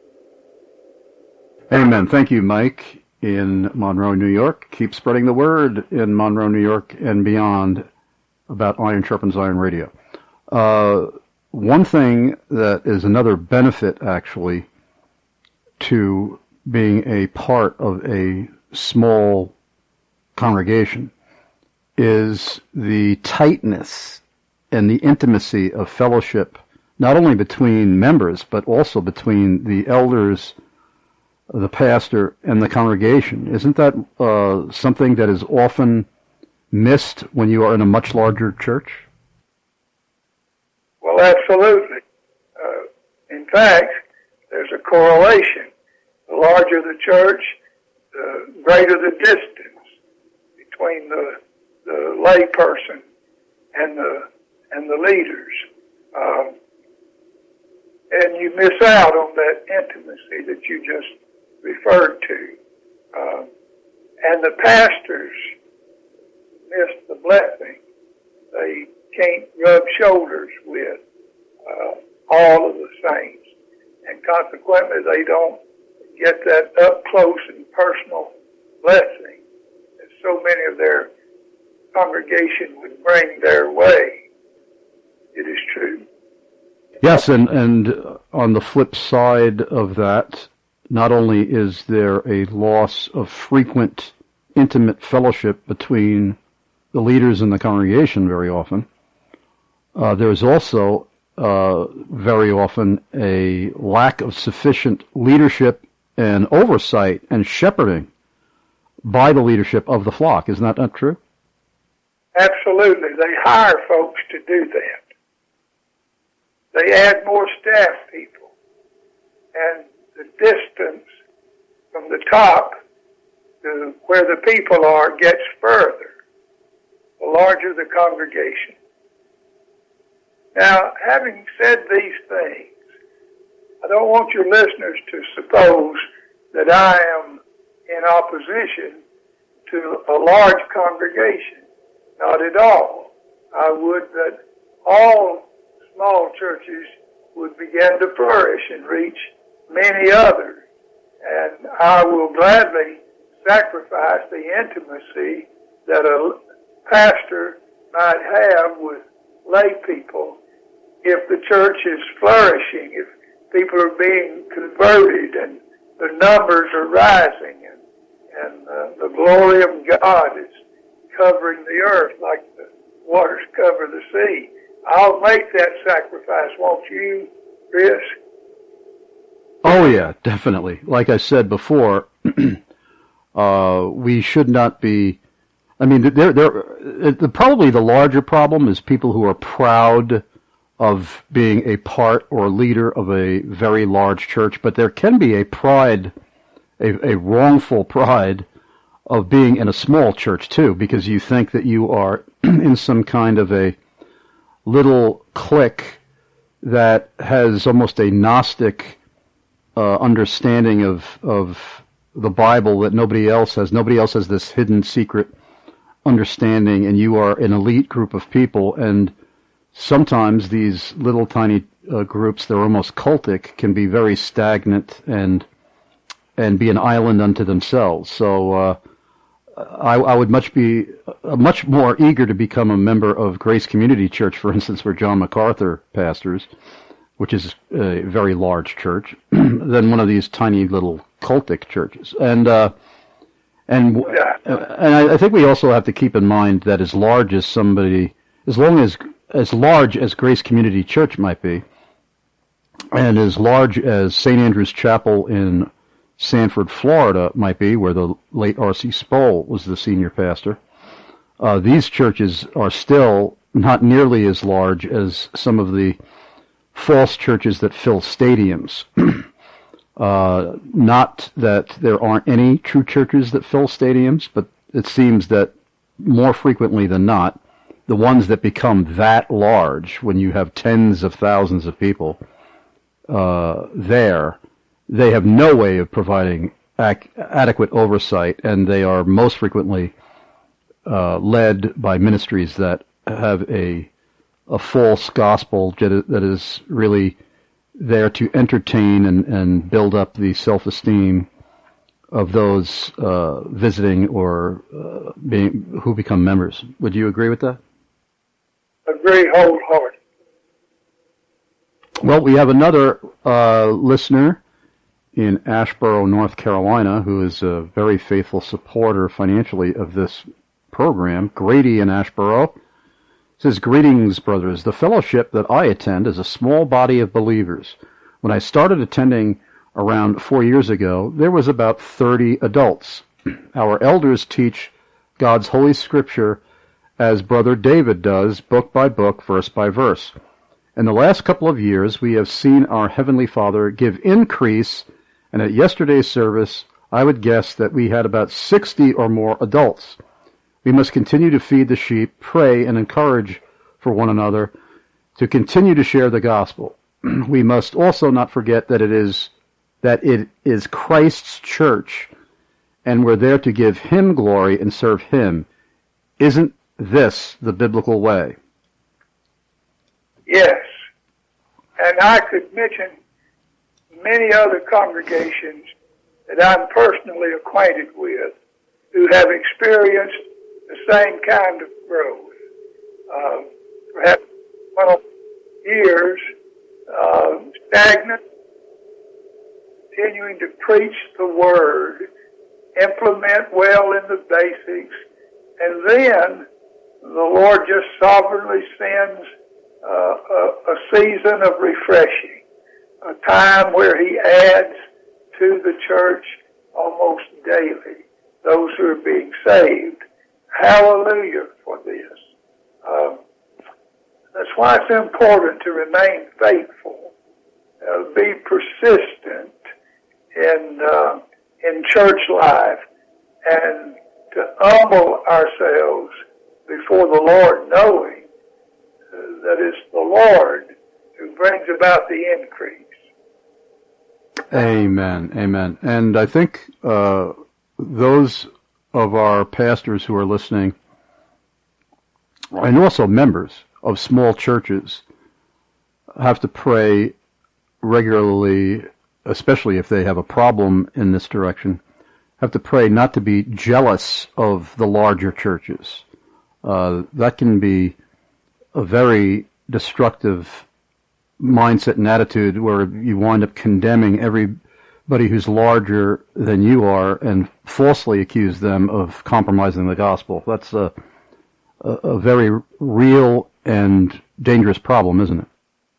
Amen. Thank you, Mike, in Monroe, New York. Keep spreading the word in Monroe, New York, and beyond about Iron Sharpens Iron Radio. Uh, one thing that is another benefit, actually, to being a part of a small congregation is the tightness and the intimacy of fellowship, not only between members, but also between the elders, the pastor, and the congregation. Isn't that uh, something that is often missed when you are in a much larger church? Well, absolutely. Uh, in fact, there's a correlation. The larger the church, the greater the distance between the, the lay person and the and the leaders. Um, and you miss out on that intimacy that you just referred to. Um, and the pastors miss the blessing. They can't rub shoulders with uh, all of the saints. And consequently, they don't get that up close and personal blessing that so many of their congregation would bring their way. It is true. Yes, and, and on the flip side of that, not only is there a loss of frequent, intimate fellowship between the leaders in the congregation very often, uh, there is also uh, very often a lack of sufficient leadership and oversight and shepherding by the leadership of the flock. Isn't that not true? Absolutely. They hire folks to do that. They add more staff people. And the distance from the top to where the people are gets further, the larger the congregation. Now, having said these things, I don't want your listeners to suppose that I am in opposition to a large congregation. Not at all. I would that all small churches would begin to flourish and reach many others. And I will gladly sacrifice the intimacy that a pastor might have with lay people if the church is flourishing, if people are being converted and the numbers are rising and, and uh, the glory of God is covering the earth like the waters cover the sea. I'll make that sacrifice, won't you, Chris? Oh yeah, definitely. Like I said before, uh, we should not be. I mean, there, there. Probably the larger problem is people who are proud of being a part or leader of a very large church. But there can be a pride, a, a wrongful pride of being in a small church too, because you think that you are in some kind of a little clique that has almost a Gnostic uh, understanding of of the Bible that nobody else has. Nobody else has this hidden secret understanding, and you are an elite group of people. And sometimes these little tiny uh, groups, they're almost cultic, can be very stagnant and and be an island unto themselves. So uh, I, I would much be uh, much more eager to become a member of Grace Community Church, for instance, where John MacArthur pastors, which is a very large church, than one of these tiny little cultic churches. And uh, and and I, I think we also have to keep in mind that as large as somebody, as long as as large as Grace Community Church might be, and as large as Saint Andrew's Chapel in Sanford, Florida might be, where the late R C Sproul was the senior pastor, uh, these churches are still not nearly as large as some of the false churches that fill stadiums. uh, not that there aren't any true churches that fill stadiums, but it seems that more frequently than not, the ones that become that large, when you have tens of thousands of people uh, there, they have no way of providing ac- adequate oversight, and they are most frequently uh, led by ministries that have a a false gospel that is really there to entertain and, and build up the self-esteem of those uh, visiting or uh, being who become members. Would you agree with that? Agree wholeheartedly. Well, we have another uh, listener in Asheboro, North Carolina, who is a very faithful supporter financially of this program. Grady in Asheboro says, "Greetings, brothers. The fellowship that I attend is a small body of believers. When I started attending around four years ago, there was about thirty adults. Our elders teach God's Holy Scripture as Brother David does, book by book, verse by verse. In the last couple of years, we have seen our Heavenly Father give increase, and at yesterday's service, I would guess that we had about sixty or more adults. We must continue to feed the sheep, pray, and encourage for one another to continue to share the gospel. We must also not forget that it is that it is Christ's church, and we're there to give Him glory and serve Him. Isn't this the biblical way?" Yes. And I could mention many other congregations that I'm personally acquainted with who have experienced the same kind of growth. Uh, perhaps one years, uh, stagnant, continuing to preach the Word, implement well in the basics, and then the Lord just sovereignly sends uh, a, a season of refreshing, a time where He adds to the church almost daily those who are being saved. Hallelujah for this. Um, that's why it's important to remain faithful, uh, be persistent in uh, in church life, and to humble ourselves before the Lord, knowing uh, that it's the Lord who brings about the increase. Amen. Amen. And I think uh, those of our pastors who are listening, and also members of small churches, have to pray regularly, especially if they have a problem in this direction, have to pray not to be jealous of the larger churches. Uh, that can be a very destructive mindset and attitude where you wind up condemning everybody who's larger than you are and falsely accuse them of compromising the gospel. That's a, a, a very real and dangerous problem, isn't it?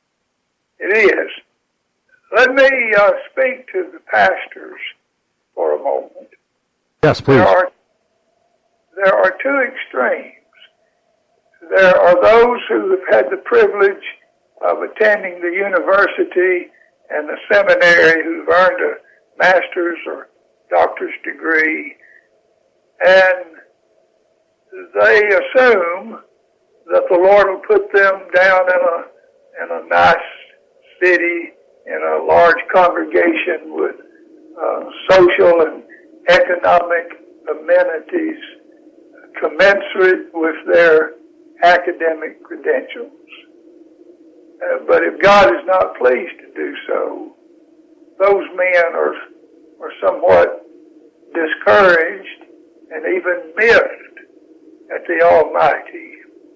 It is. Let me uh, speak to the pastors for a moment. Yes, please. There are, there are two extremes. There are those who have had the privilege of attending the university and the seminary who've earned a master's or doctor's degree, and they assume that the Lord will put them down in a in a nice city, in a large congregation with uh, social and economic amenities commensurate with their academic credentials. Uh, but if God is not pleased to do so, those men are, are somewhat discouraged and even miffed at the Almighty.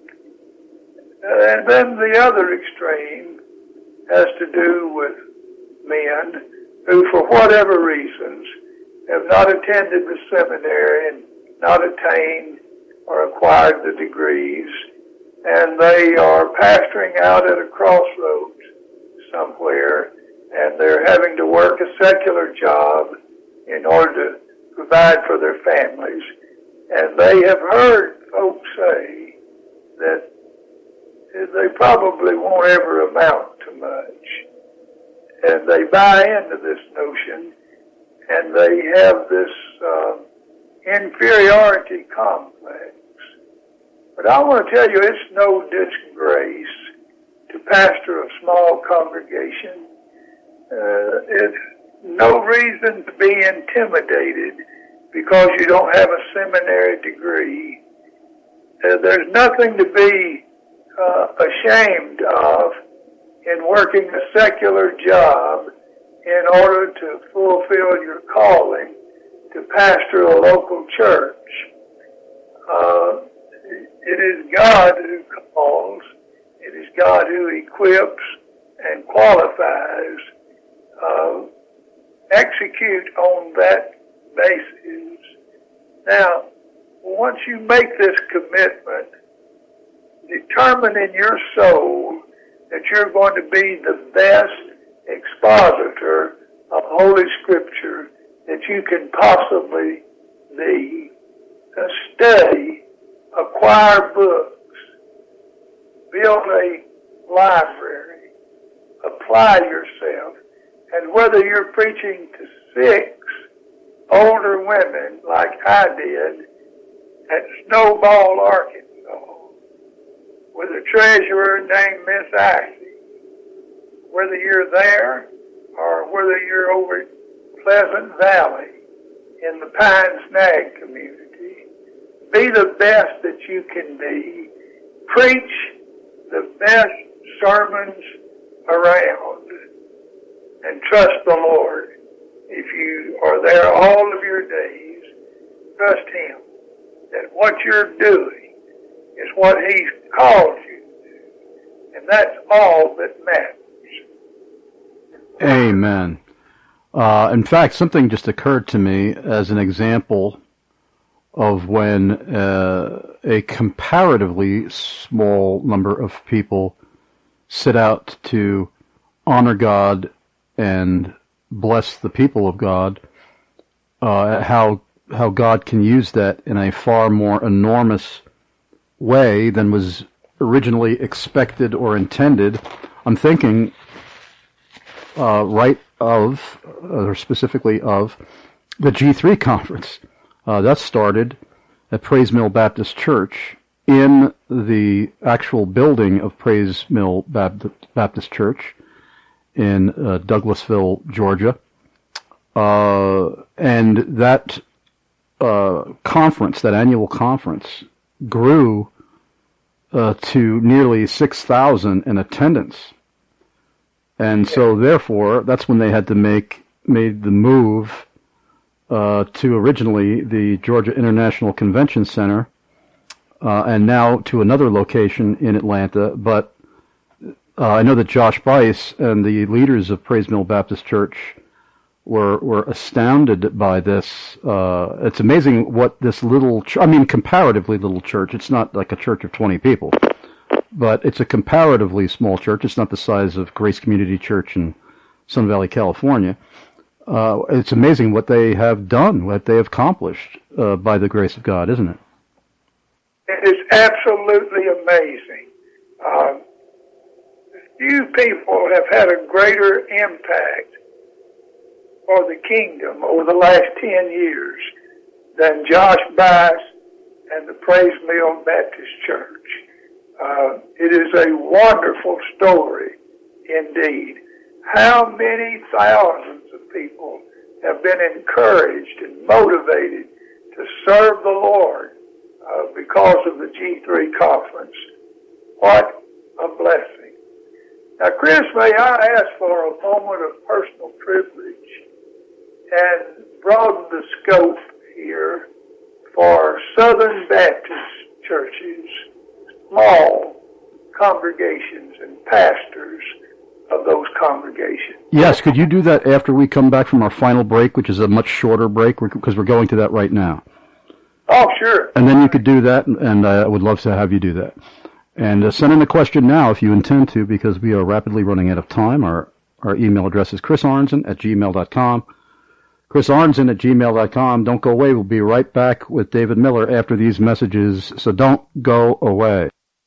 Uh, and then the other extreme has to do with men who, for whatever reasons, have not attended the seminary and not attained or acquired the degrees, and they are pastoring out at a crossroads somewhere, and they're having to work a secular job in order to provide for their families. And they have heard folks say that they probably won't ever amount to much. And they buy into this notion, and they have this uh, inferiority complex. But I want to tell you, it's no disgrace to pastor a small congregation. Uh, it's no reason to be intimidated because you don't have a seminary degree. Uh, there's nothing to be uh, ashamed of in working a secular job in order to fulfill your calling to pastor a local church. Uh, it is God who calls. It is God who equips and qualifies. Uh, execute on that basis. Now, once you make this commitment, determine in your soul that you're going to be the best expositor of Holy Scripture that you can possibly be. Uh, study, acquire books, build a library, apply yourself, and whether you're preaching to six older women like I did at Snowball, Arkansas, with a treasurer named Miss Icy, whether you're there or whether you're over Pleasant Valley in the Pine Snag community, be the best that you can be. Preach the best sermons around and trust the Lord. If you are there all of your days, trust Him that what you're doing is what He's called you to do. And that's all that matters. Amen. Uh, in fact, something just occurred to me as an example of when uh, a comparatively small number of people set out to honor God and bless the people of God, uh, how how God can use that in a far more enormous way than was originally expected or intended. I'm thinking uh, right of, or specifically of, the G three conference. Uh, that started at Praise Mill Baptist Church in the actual building of Praise Mill Baptist Church in uh, Douglasville, Georgia. Uh, and that uh, conference, that annual conference, grew uh, to nearly six thousand in attendance. And so, therefore, that's when they had to make made the move uh, to originally the Georgia International Convention Center, uh, and now to another location in Atlanta. But uh, I know that Josh Buice and the leaders of Praise Mill Baptist Church were were astounded by this. Uh, it's amazing what this little, ch- I mean, comparatively little church. It's not like a church of twenty people, but it's a comparatively small church. It's not the size of Grace Community Church in Sun Valley, California. Uh, it's amazing what they have done, what they have accomplished uh, by the grace of God, isn't it? It is absolutely amazing. Uh, few people have had a greater impact for the kingdom over the last ten years than Josh Buice and the Praise Mill Baptist Church. Uh, it is a wonderful story indeed. How many thousands of people have been encouraged and motivated to serve the Lord uh, because of the G three conference. What a blessing. Now, Chris, may I ask for a moment of personal privilege and broaden the scope here for Southern Baptist churches, small congregations and pastors of those congregations. Yes, could you do that after we come back from our final break, which is a much shorter break, because we're going to that right now? Oh, sure. And then you could do that, and I would love to have you do that. And uh, send in a question now if you intend to, because we are rapidly running out of time. Our our email address is chris arnzen at gmail dot com. chris arnzen at gmail dot com. Don't go away. We'll be right back with David Miller after these messages, so don't go away.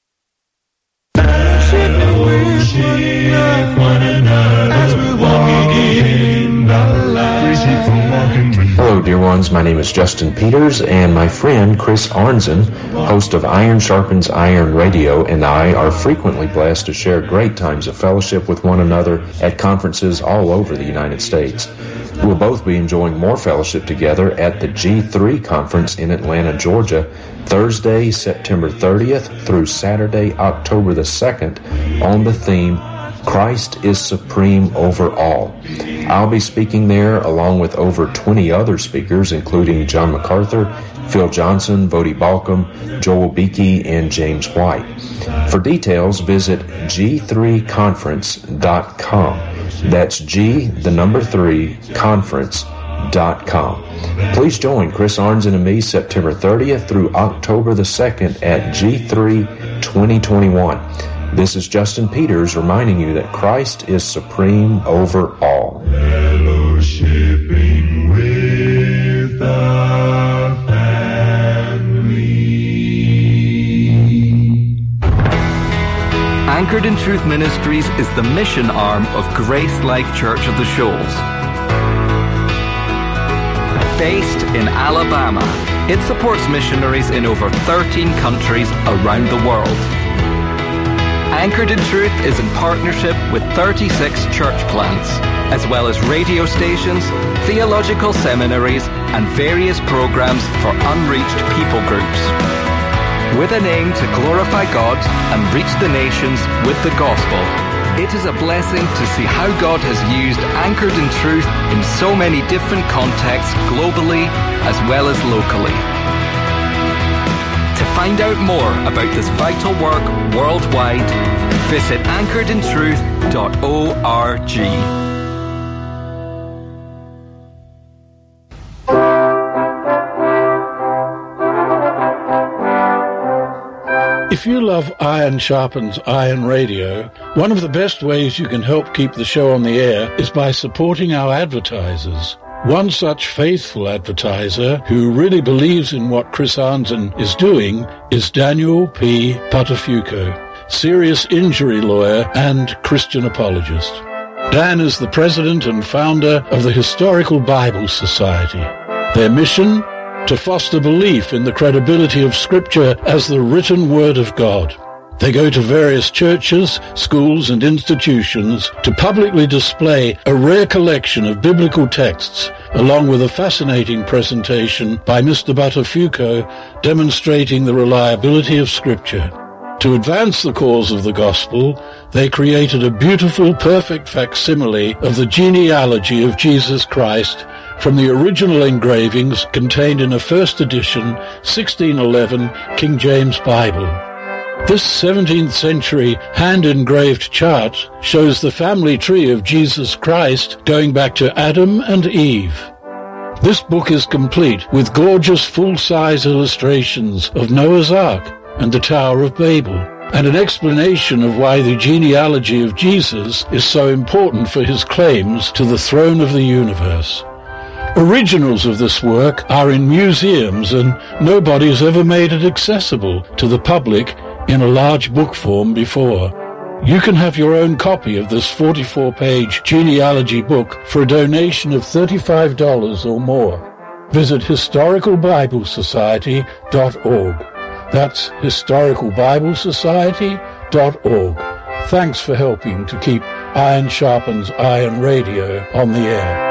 Hello, dear ones. My name is Justin Peters, and my friend Chris Arnzen, host of Iron Sharpens Iron Radio, and I are frequently blessed to share great times of fellowship with one another at conferences all over the United States. We'll both be enjoying more fellowship together at the G three conference in Atlanta, Georgia, Thursday, September thirtieth through Saturday, October the second, on the theme, Christ is Supreme Over All. I'll be speaking there along with over twenty other speakers, including John MacArthur, Phil Johnson, Vodi Balcom, Joel Beakey, and James White. For details, visit g three conference dot com. That's G, the number three, conference dot com. Please join Chris Arnzen and me September thirtieth through October the second at G three twenty twenty-one. This is Justin Peters reminding you that Christ is supreme over all. Fellowshipping with the family. Anchored in Truth Ministries is the mission arm of Grace Life Church of the Shoals. Based in Alabama, it supports missionaries in over thirteen countries around the world. Anchored in Truth is in partnership with thirty-six church plants, as well as radio stations, theological seminaries, and various programs for unreached people groups. With an aim to glorify God and reach the nations with the gospel, it is a blessing to see how God has used Anchored in Truth in so many different contexts globally as well as locally. To find out more about this vital work worldwide, visit anchored in truth dot org. If you love Iron Sharpens Iron Radio, one of the best ways you can help keep the show on the air is by supporting our advertisers. One such faithful advertiser who really believes in what Chris Arnzen is doing is Daniel P. Potafuco, serious injury lawyer and Christian apologist. Dan is the president and founder of the Historical Bible Society. Their mission? To foster belief in the credibility of Scripture as the written Word of God. They go to various churches, schools, and institutions to publicly display a rare collection of biblical texts, along with a fascinating presentation by Mister Buttafuoco demonstrating the reliability of Scripture. To advance the cause of the gospel, they created a beautiful, perfect facsimile of the genealogy of Jesus Christ from the original engravings contained in a first edition sixteen eleven King James Bible. This seventeenth century hand-engraved chart shows the family tree of Jesus Christ going back to Adam and Eve. This book is complete with gorgeous full-size illustrations of Noah's Ark and the Tower of Babel, and an explanation of why the genealogy of Jesus is so important for his claims to the throne of the universe. Originals of this work are in museums, and nobody's ever made it accessible to the public in a large book form before. You can have your own copy of this forty-four page genealogy book for a donation of thirty-five dollars or more. Visit historical bible society dot org. That's historical bible society dot org. Thanks for helping to keep Iron Sharpens Iron Radio on the air.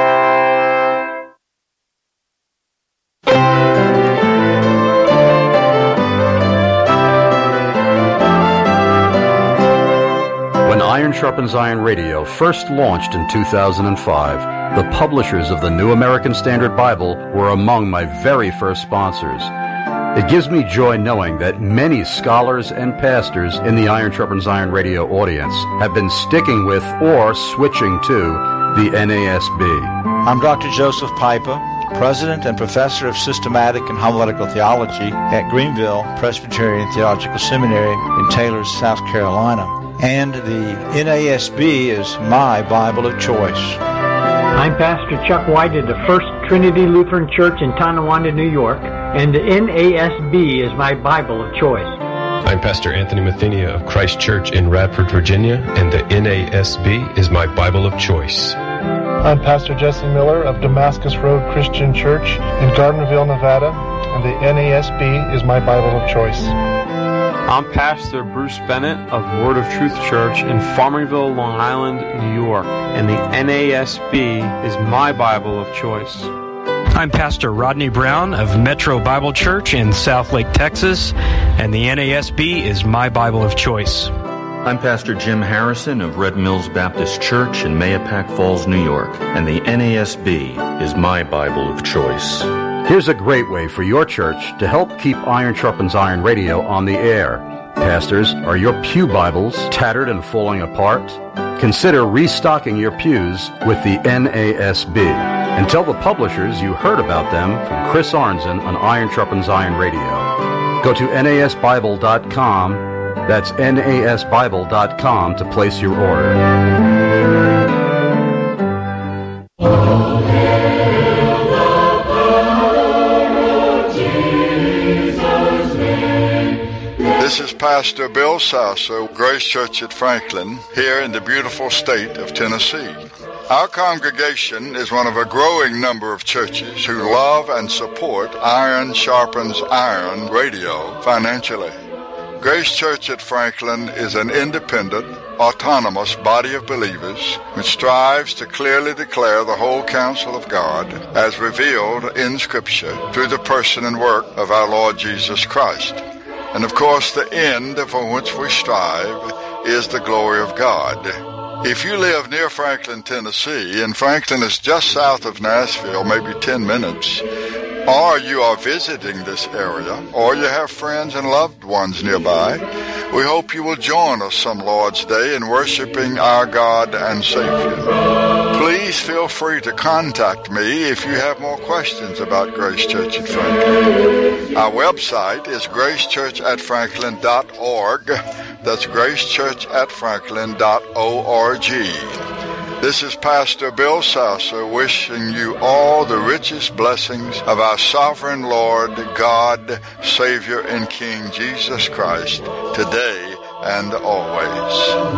When Iron Sharpens Iron Radio first launched in two thousand five, the publishers of the New American Standard Bible were among my very first sponsors. It gives me joy knowing that many scholars and pastors in the Iron Sharpens Iron Radio audience have been sticking with or switching to the N A S B. I'm Doctor Joseph Pipa, President and Professor of Systematic and Homiletical Theology at Greenville Presbyterian Theological Seminary in Taylor, South Carolina. And the N A S B is my Bible of choice. I'm Pastor Chuck White of the First Trinity Lutheran Church in Tonawanda, New York, and the N A S B is my Bible of choice. I'm Pastor Anthony Mathenia of Christ Church in Radford, Virginia, and the N A S B is my Bible of choice. I'm Pastor Jesse Miller of Damascus Road Christian Church in Gardnerville, Nevada, and the N A S B is my Bible of choice. I'm Pastor Bruce Bennett of Word of Truth Church in Farmingville, Long Island, New York, and the N A S B is my Bible of choice. I'm Pastor Rodney Brown of Metro Bible Church in Southlake, Texas, and the N A S B is my Bible of choice. I'm Pastor Jim Harrison of Red Mills Baptist Church in Mayapack Falls, New York, and the N A S B is my Bible of choice. Here's a great way for your church to help keep Iron Sharpens Iron Radio on the air. Pastors, are your pew Bibles tattered and falling apart? Consider restocking your pews with the N A S B. And tell the publishers you heard about them from Chris Arnzen on Iron Sharpens Iron Radio. Go to N A S Bible dot com. That's N A S Bible dot com to place your order. This is Pastor Bill Sasso, Grace Church at Franklin, here in the beautiful state of Tennessee. Our congregation is one of a growing number of churches who love and support Iron Sharpens Iron Radio financially. Grace Church at Franklin is an independent, autonomous body of believers which strives to clearly declare the whole counsel of God as revealed in Scripture through the person and work of our Lord Jesus Christ. And of course, the end for which we strive is the glory of God. If you live near Franklin, Tennessee, and Franklin is just south of Nashville, maybe ten minutes, or you are visiting this area, or you have friends and loved ones nearby, we hope you will join us some Lord's Day in worshiping our God and Savior. Please feel free to contact me if you have more questions about Grace Church at Franklin. Our website is grace church at franklin dot org. That's grace church at franklin dot org. This is Pastor Bill Sasso wishing you all the richest blessings of our sovereign Lord, God, Savior, and King Jesus Christ, today and always.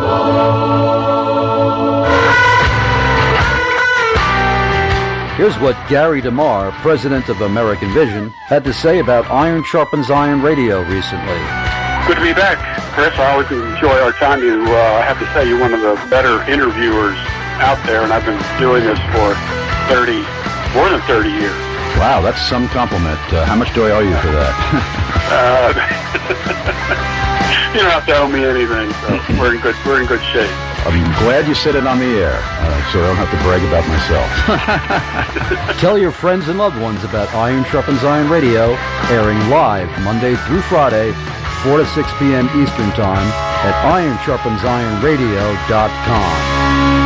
Here's what Gary DeMar, president of American Vision, had to say about Iron Sharpens Iron Radio recently. Good to be back, Chris. I always enjoy our time. You, uh, I have to say, you're one of the better interviewers out there, and I've been doing this for thirty, more than thirty years. Wow, that's some compliment. Uh, how much do I owe you for that? uh, you don't have to owe me anything, so we're in good, we're in good shape. I'm glad you said it on the air, uh, so I don't have to brag about myself. Tell your friends and loved ones about Iron Sharpens Iron Radio, airing live Monday through Friday, four to six p.m. Eastern Time at iron sharpens iron radio dot com.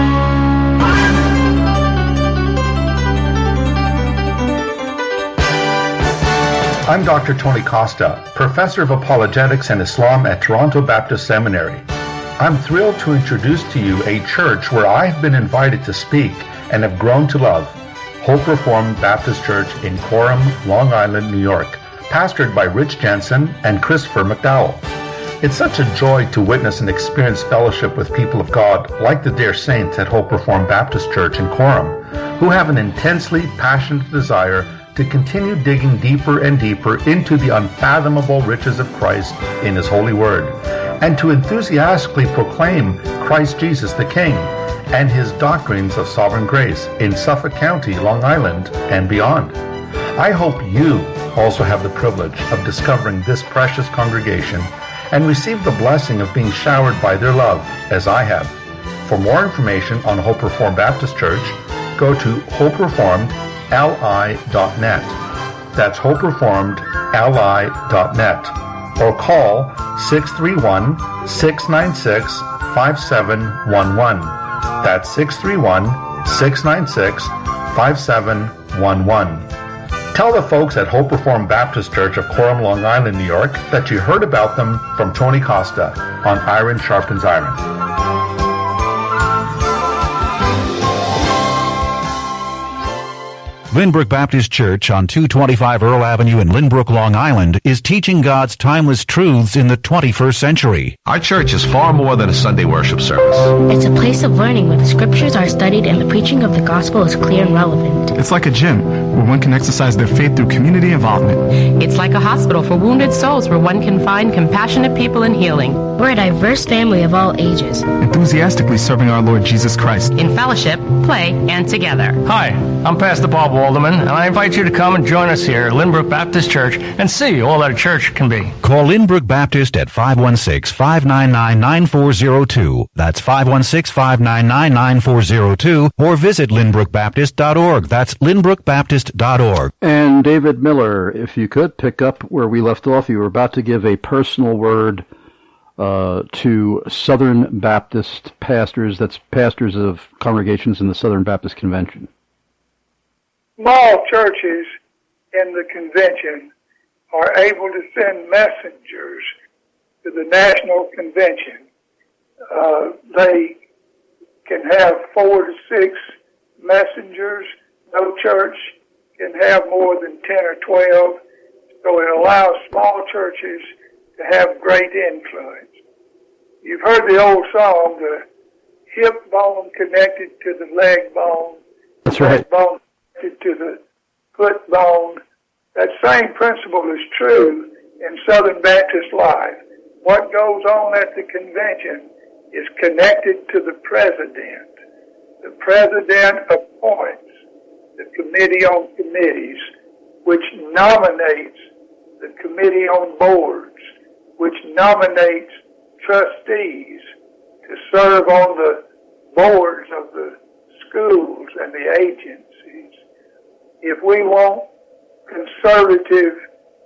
I'm Doctor Tony Costa, Professor of Apologetics and Islam at Toronto Baptist Seminary. I'm thrilled to introduce to you a church where I've been invited to speak and have grown to love, Hope Reformed Baptist Church in Coram, Long Island, New York, pastored by Rich Jensen and Christopher McDowell. It's such a joy to witness and experience fellowship with people of God like the dear saints at Hope Reformed Baptist Church in Coram, who have an intensely passionate desire to continue digging deeper and deeper into the unfathomable riches of Christ in His holy word, and to enthusiastically proclaim Christ Jesus the King and His doctrines of sovereign grace in Suffolk County, Long Island, and beyond. I hope you also have the privilege of discovering this precious congregation and receive the blessing of being showered by their love, as I have. For more information on Hope Reformed Baptist Church, go to hope reformed l i dot net. That's hope reformed l i dot net. Or call six three one, six nine six, five seven one one. That's six three one, six nine six, five seven one one. Tell the folks at Hope Reformed Baptist Church of Coram, Long Island, New York, that you heard about them from Tony Costa on Iron Sharpens Iron. Lynbrook Baptist Church on two twenty-five Earl Avenue in Lynbrook, Long Island is teaching God's timeless truths in the twenty-first century. Our church is far more than a Sunday worship service. It's a place of learning where the scriptures are studied and the preaching of the gospel is clear and relevant. It's like a gym where one can exercise their faith through community involvement. It's like a hospital for wounded souls where one can find compassionate people and healing. We're a diverse family of all ages, enthusiastically serving our Lord Jesus Christ in fellowship, play, and together. Hi, I'm Pastor Bob Walderman, and I invite you to come and join us here at Lynbrook Baptist Church and see all that a church can be. Call Lynbrook Baptist at five one six, five nine nine, nine four zero two. That's five one six, five nine nine, nine four zero two. Or visit lynbrook baptist dot org. That's lynbrook baptist dot org. And David Miller, if you could pick up where we left off, you were about to give a personal word uh, to Southern Baptist pastors, that's pastors of congregations in the Southern Baptist Convention. Small churches in the convention are able to send messengers to the national convention. Uh, they can have four to six messengers. No church can have more than ten or twelve. So it allows small churches to have great influence. You've heard the old song, the hip bone connected to the leg bone. That's right. Bone connected to the foot bone. That same principle is true in Southern Baptist life. What goes on at the convention is connected to the president. The president appoints the committee on committees, which nominates the committee on boards, which nominates trustees to serve on the boards of the schools and the agencies. If we want conservative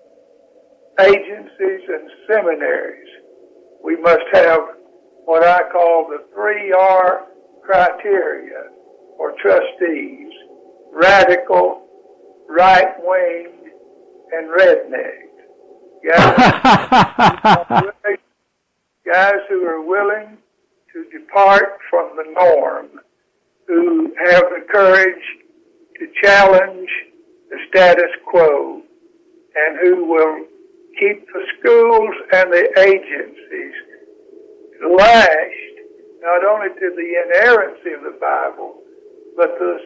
agencies and seminaries, we must have what I call the three R criteria for trustees: radical, right-wing, and redneck. Guys, guys who are willing to depart from the norm, who have the courage to challenge the status quo, and who will keep the schools and the agencies lashed not only to the inerrancy of the Bible, but the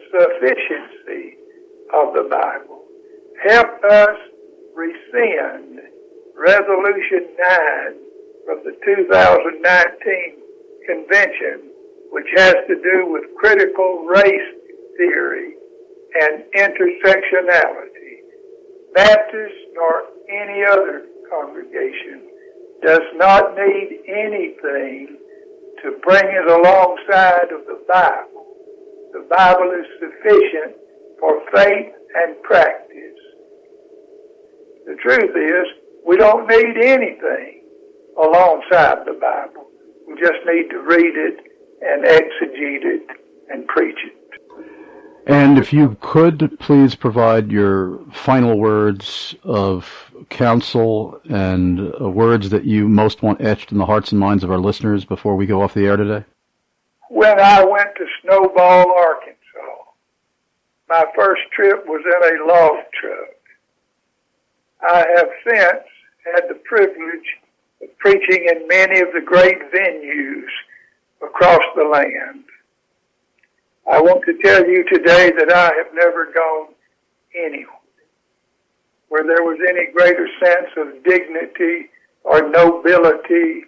sufficiency of the Bible. Help us rescind Resolution nine from the two thousand nineteen convention, which has to do with critical race theory and intersectionality. Baptist nor any other congregation does not need anything to bring it alongside of the Bible. The Bible is sufficient for faith and practice. The truth is, we don't need anything alongside the Bible. We just need to read it and exegete it and preach it. And if you could please provide your final words of counsel and uh, words that you most want etched in the hearts and minds of our listeners before we go off the air today. When I went to Snowball, Arkansas, my first trip was in a log truck. I have since had the privilege of preaching in many of the great venues across the land. I want to tell you today that I have never gone anywhere where there was any greater sense of dignity or nobility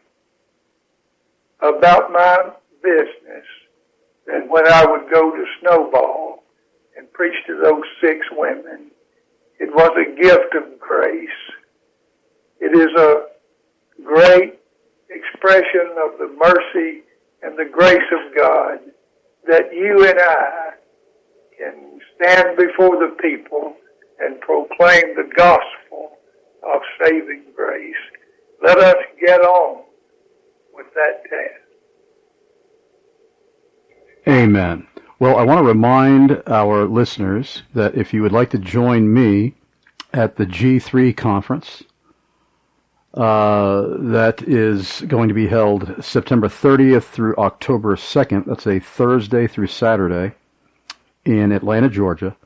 about my business than when I would go to Snowball and preach to those six women. It was a gift of grace. It is a great expression of the mercy and the grace of God that you and I can stand before the people and proclaim the gospel of saving grace. Let us get on with that task. Amen. Well, I want to remind our listeners that if you would like to join me at the G three conference, uh, that is going to be held September thirtieth through October second. That's a Thursday through Saturday in Atlanta, Georgia,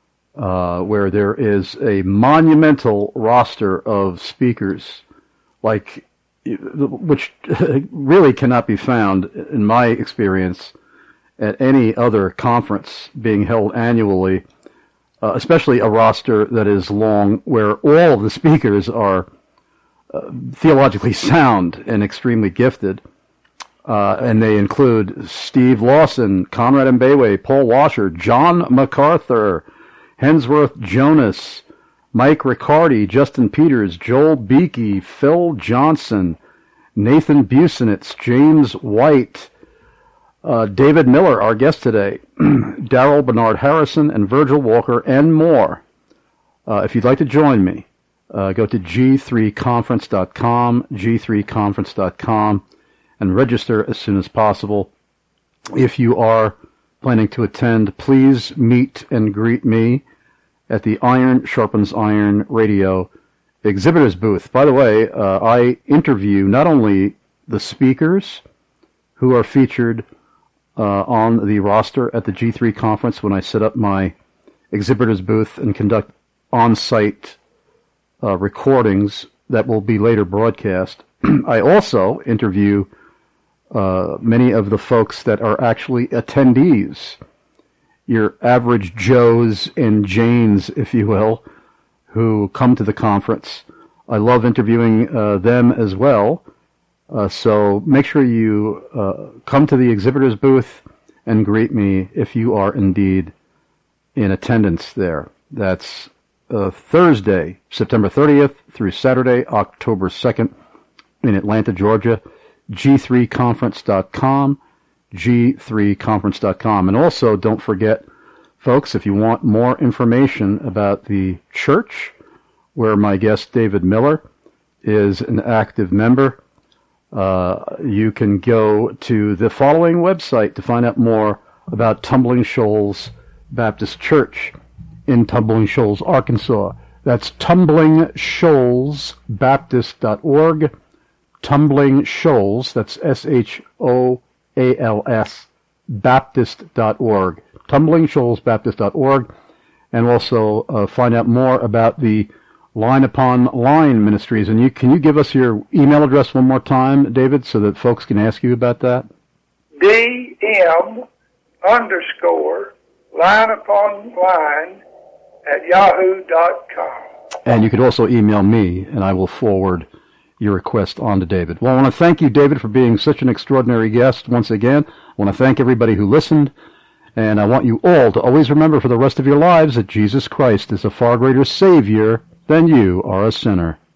uh, where there is a monumental roster of speakers, like which really cannot be found, in my experience, at any other conference being held annually, uh, especially a roster that is long, where all of the speakers are uh, theologically sound and extremely gifted. Uh, and they include Steve Lawson, Conrad Mbewe, Paul Washer, John MacArthur, Hensworth Jonas, Mike Riccardi, Justin Peters, Joel Beakey, Phil Johnson, Nathan Busenitz, James White, Uh, David Miller, our guest today, Darrell Bernard Harrison, and Virgil Walker, and more. Uh, if you'd like to join me, uh, go to G three conference dot com, G three conference dot com, and register as soon as possible. If you are planning to attend, please meet and greet me at the Iron Sharpens Iron Radio exhibitors booth. By the way, uh, I interview not only the speakers who are featured Uh, on the roster at the G three conference when I set up my exhibitors booth and conduct on-site uh, recordings that will be later broadcast. I also interview uh, many of the folks that are actually attendees, your average Joes and Janes, if you will, who come to the conference. I love interviewing uh, them as well. Uh, so make sure you uh, come to the exhibitor's booth and greet me if you are indeed in attendance there. That's uh, Thursday, September thirtieth through Saturday, October second in Atlanta, Georgia. G three conference dot com, G three conference dot com. And also, don't forget, folks, if you want more information about the church where my guest David Miller is an active member, Uh, you can go to the following website to find out more about Tumbling Shoals Baptist Church in Tumbling Shoals, Arkansas. That's tumbling shoals baptist dot org. Tumbling Shoals, that's S H O A L S, baptist dot org. tumbling shoals baptist dot org. And also uh, find out more about the Line Upon Line Ministries. And you can you give us your email address one more time, David, so that folks can ask you about that? D M underscore line upon line at yahoo dot com. And you could also email me, and I will forward your request on to David. Well, I want to thank you, David, for being such an extraordinary guest once again. I want to thank everybody who listened, and I want you all to always remember for the rest of your lives that Jesus Christ is a far greater Savior than you are a sinner.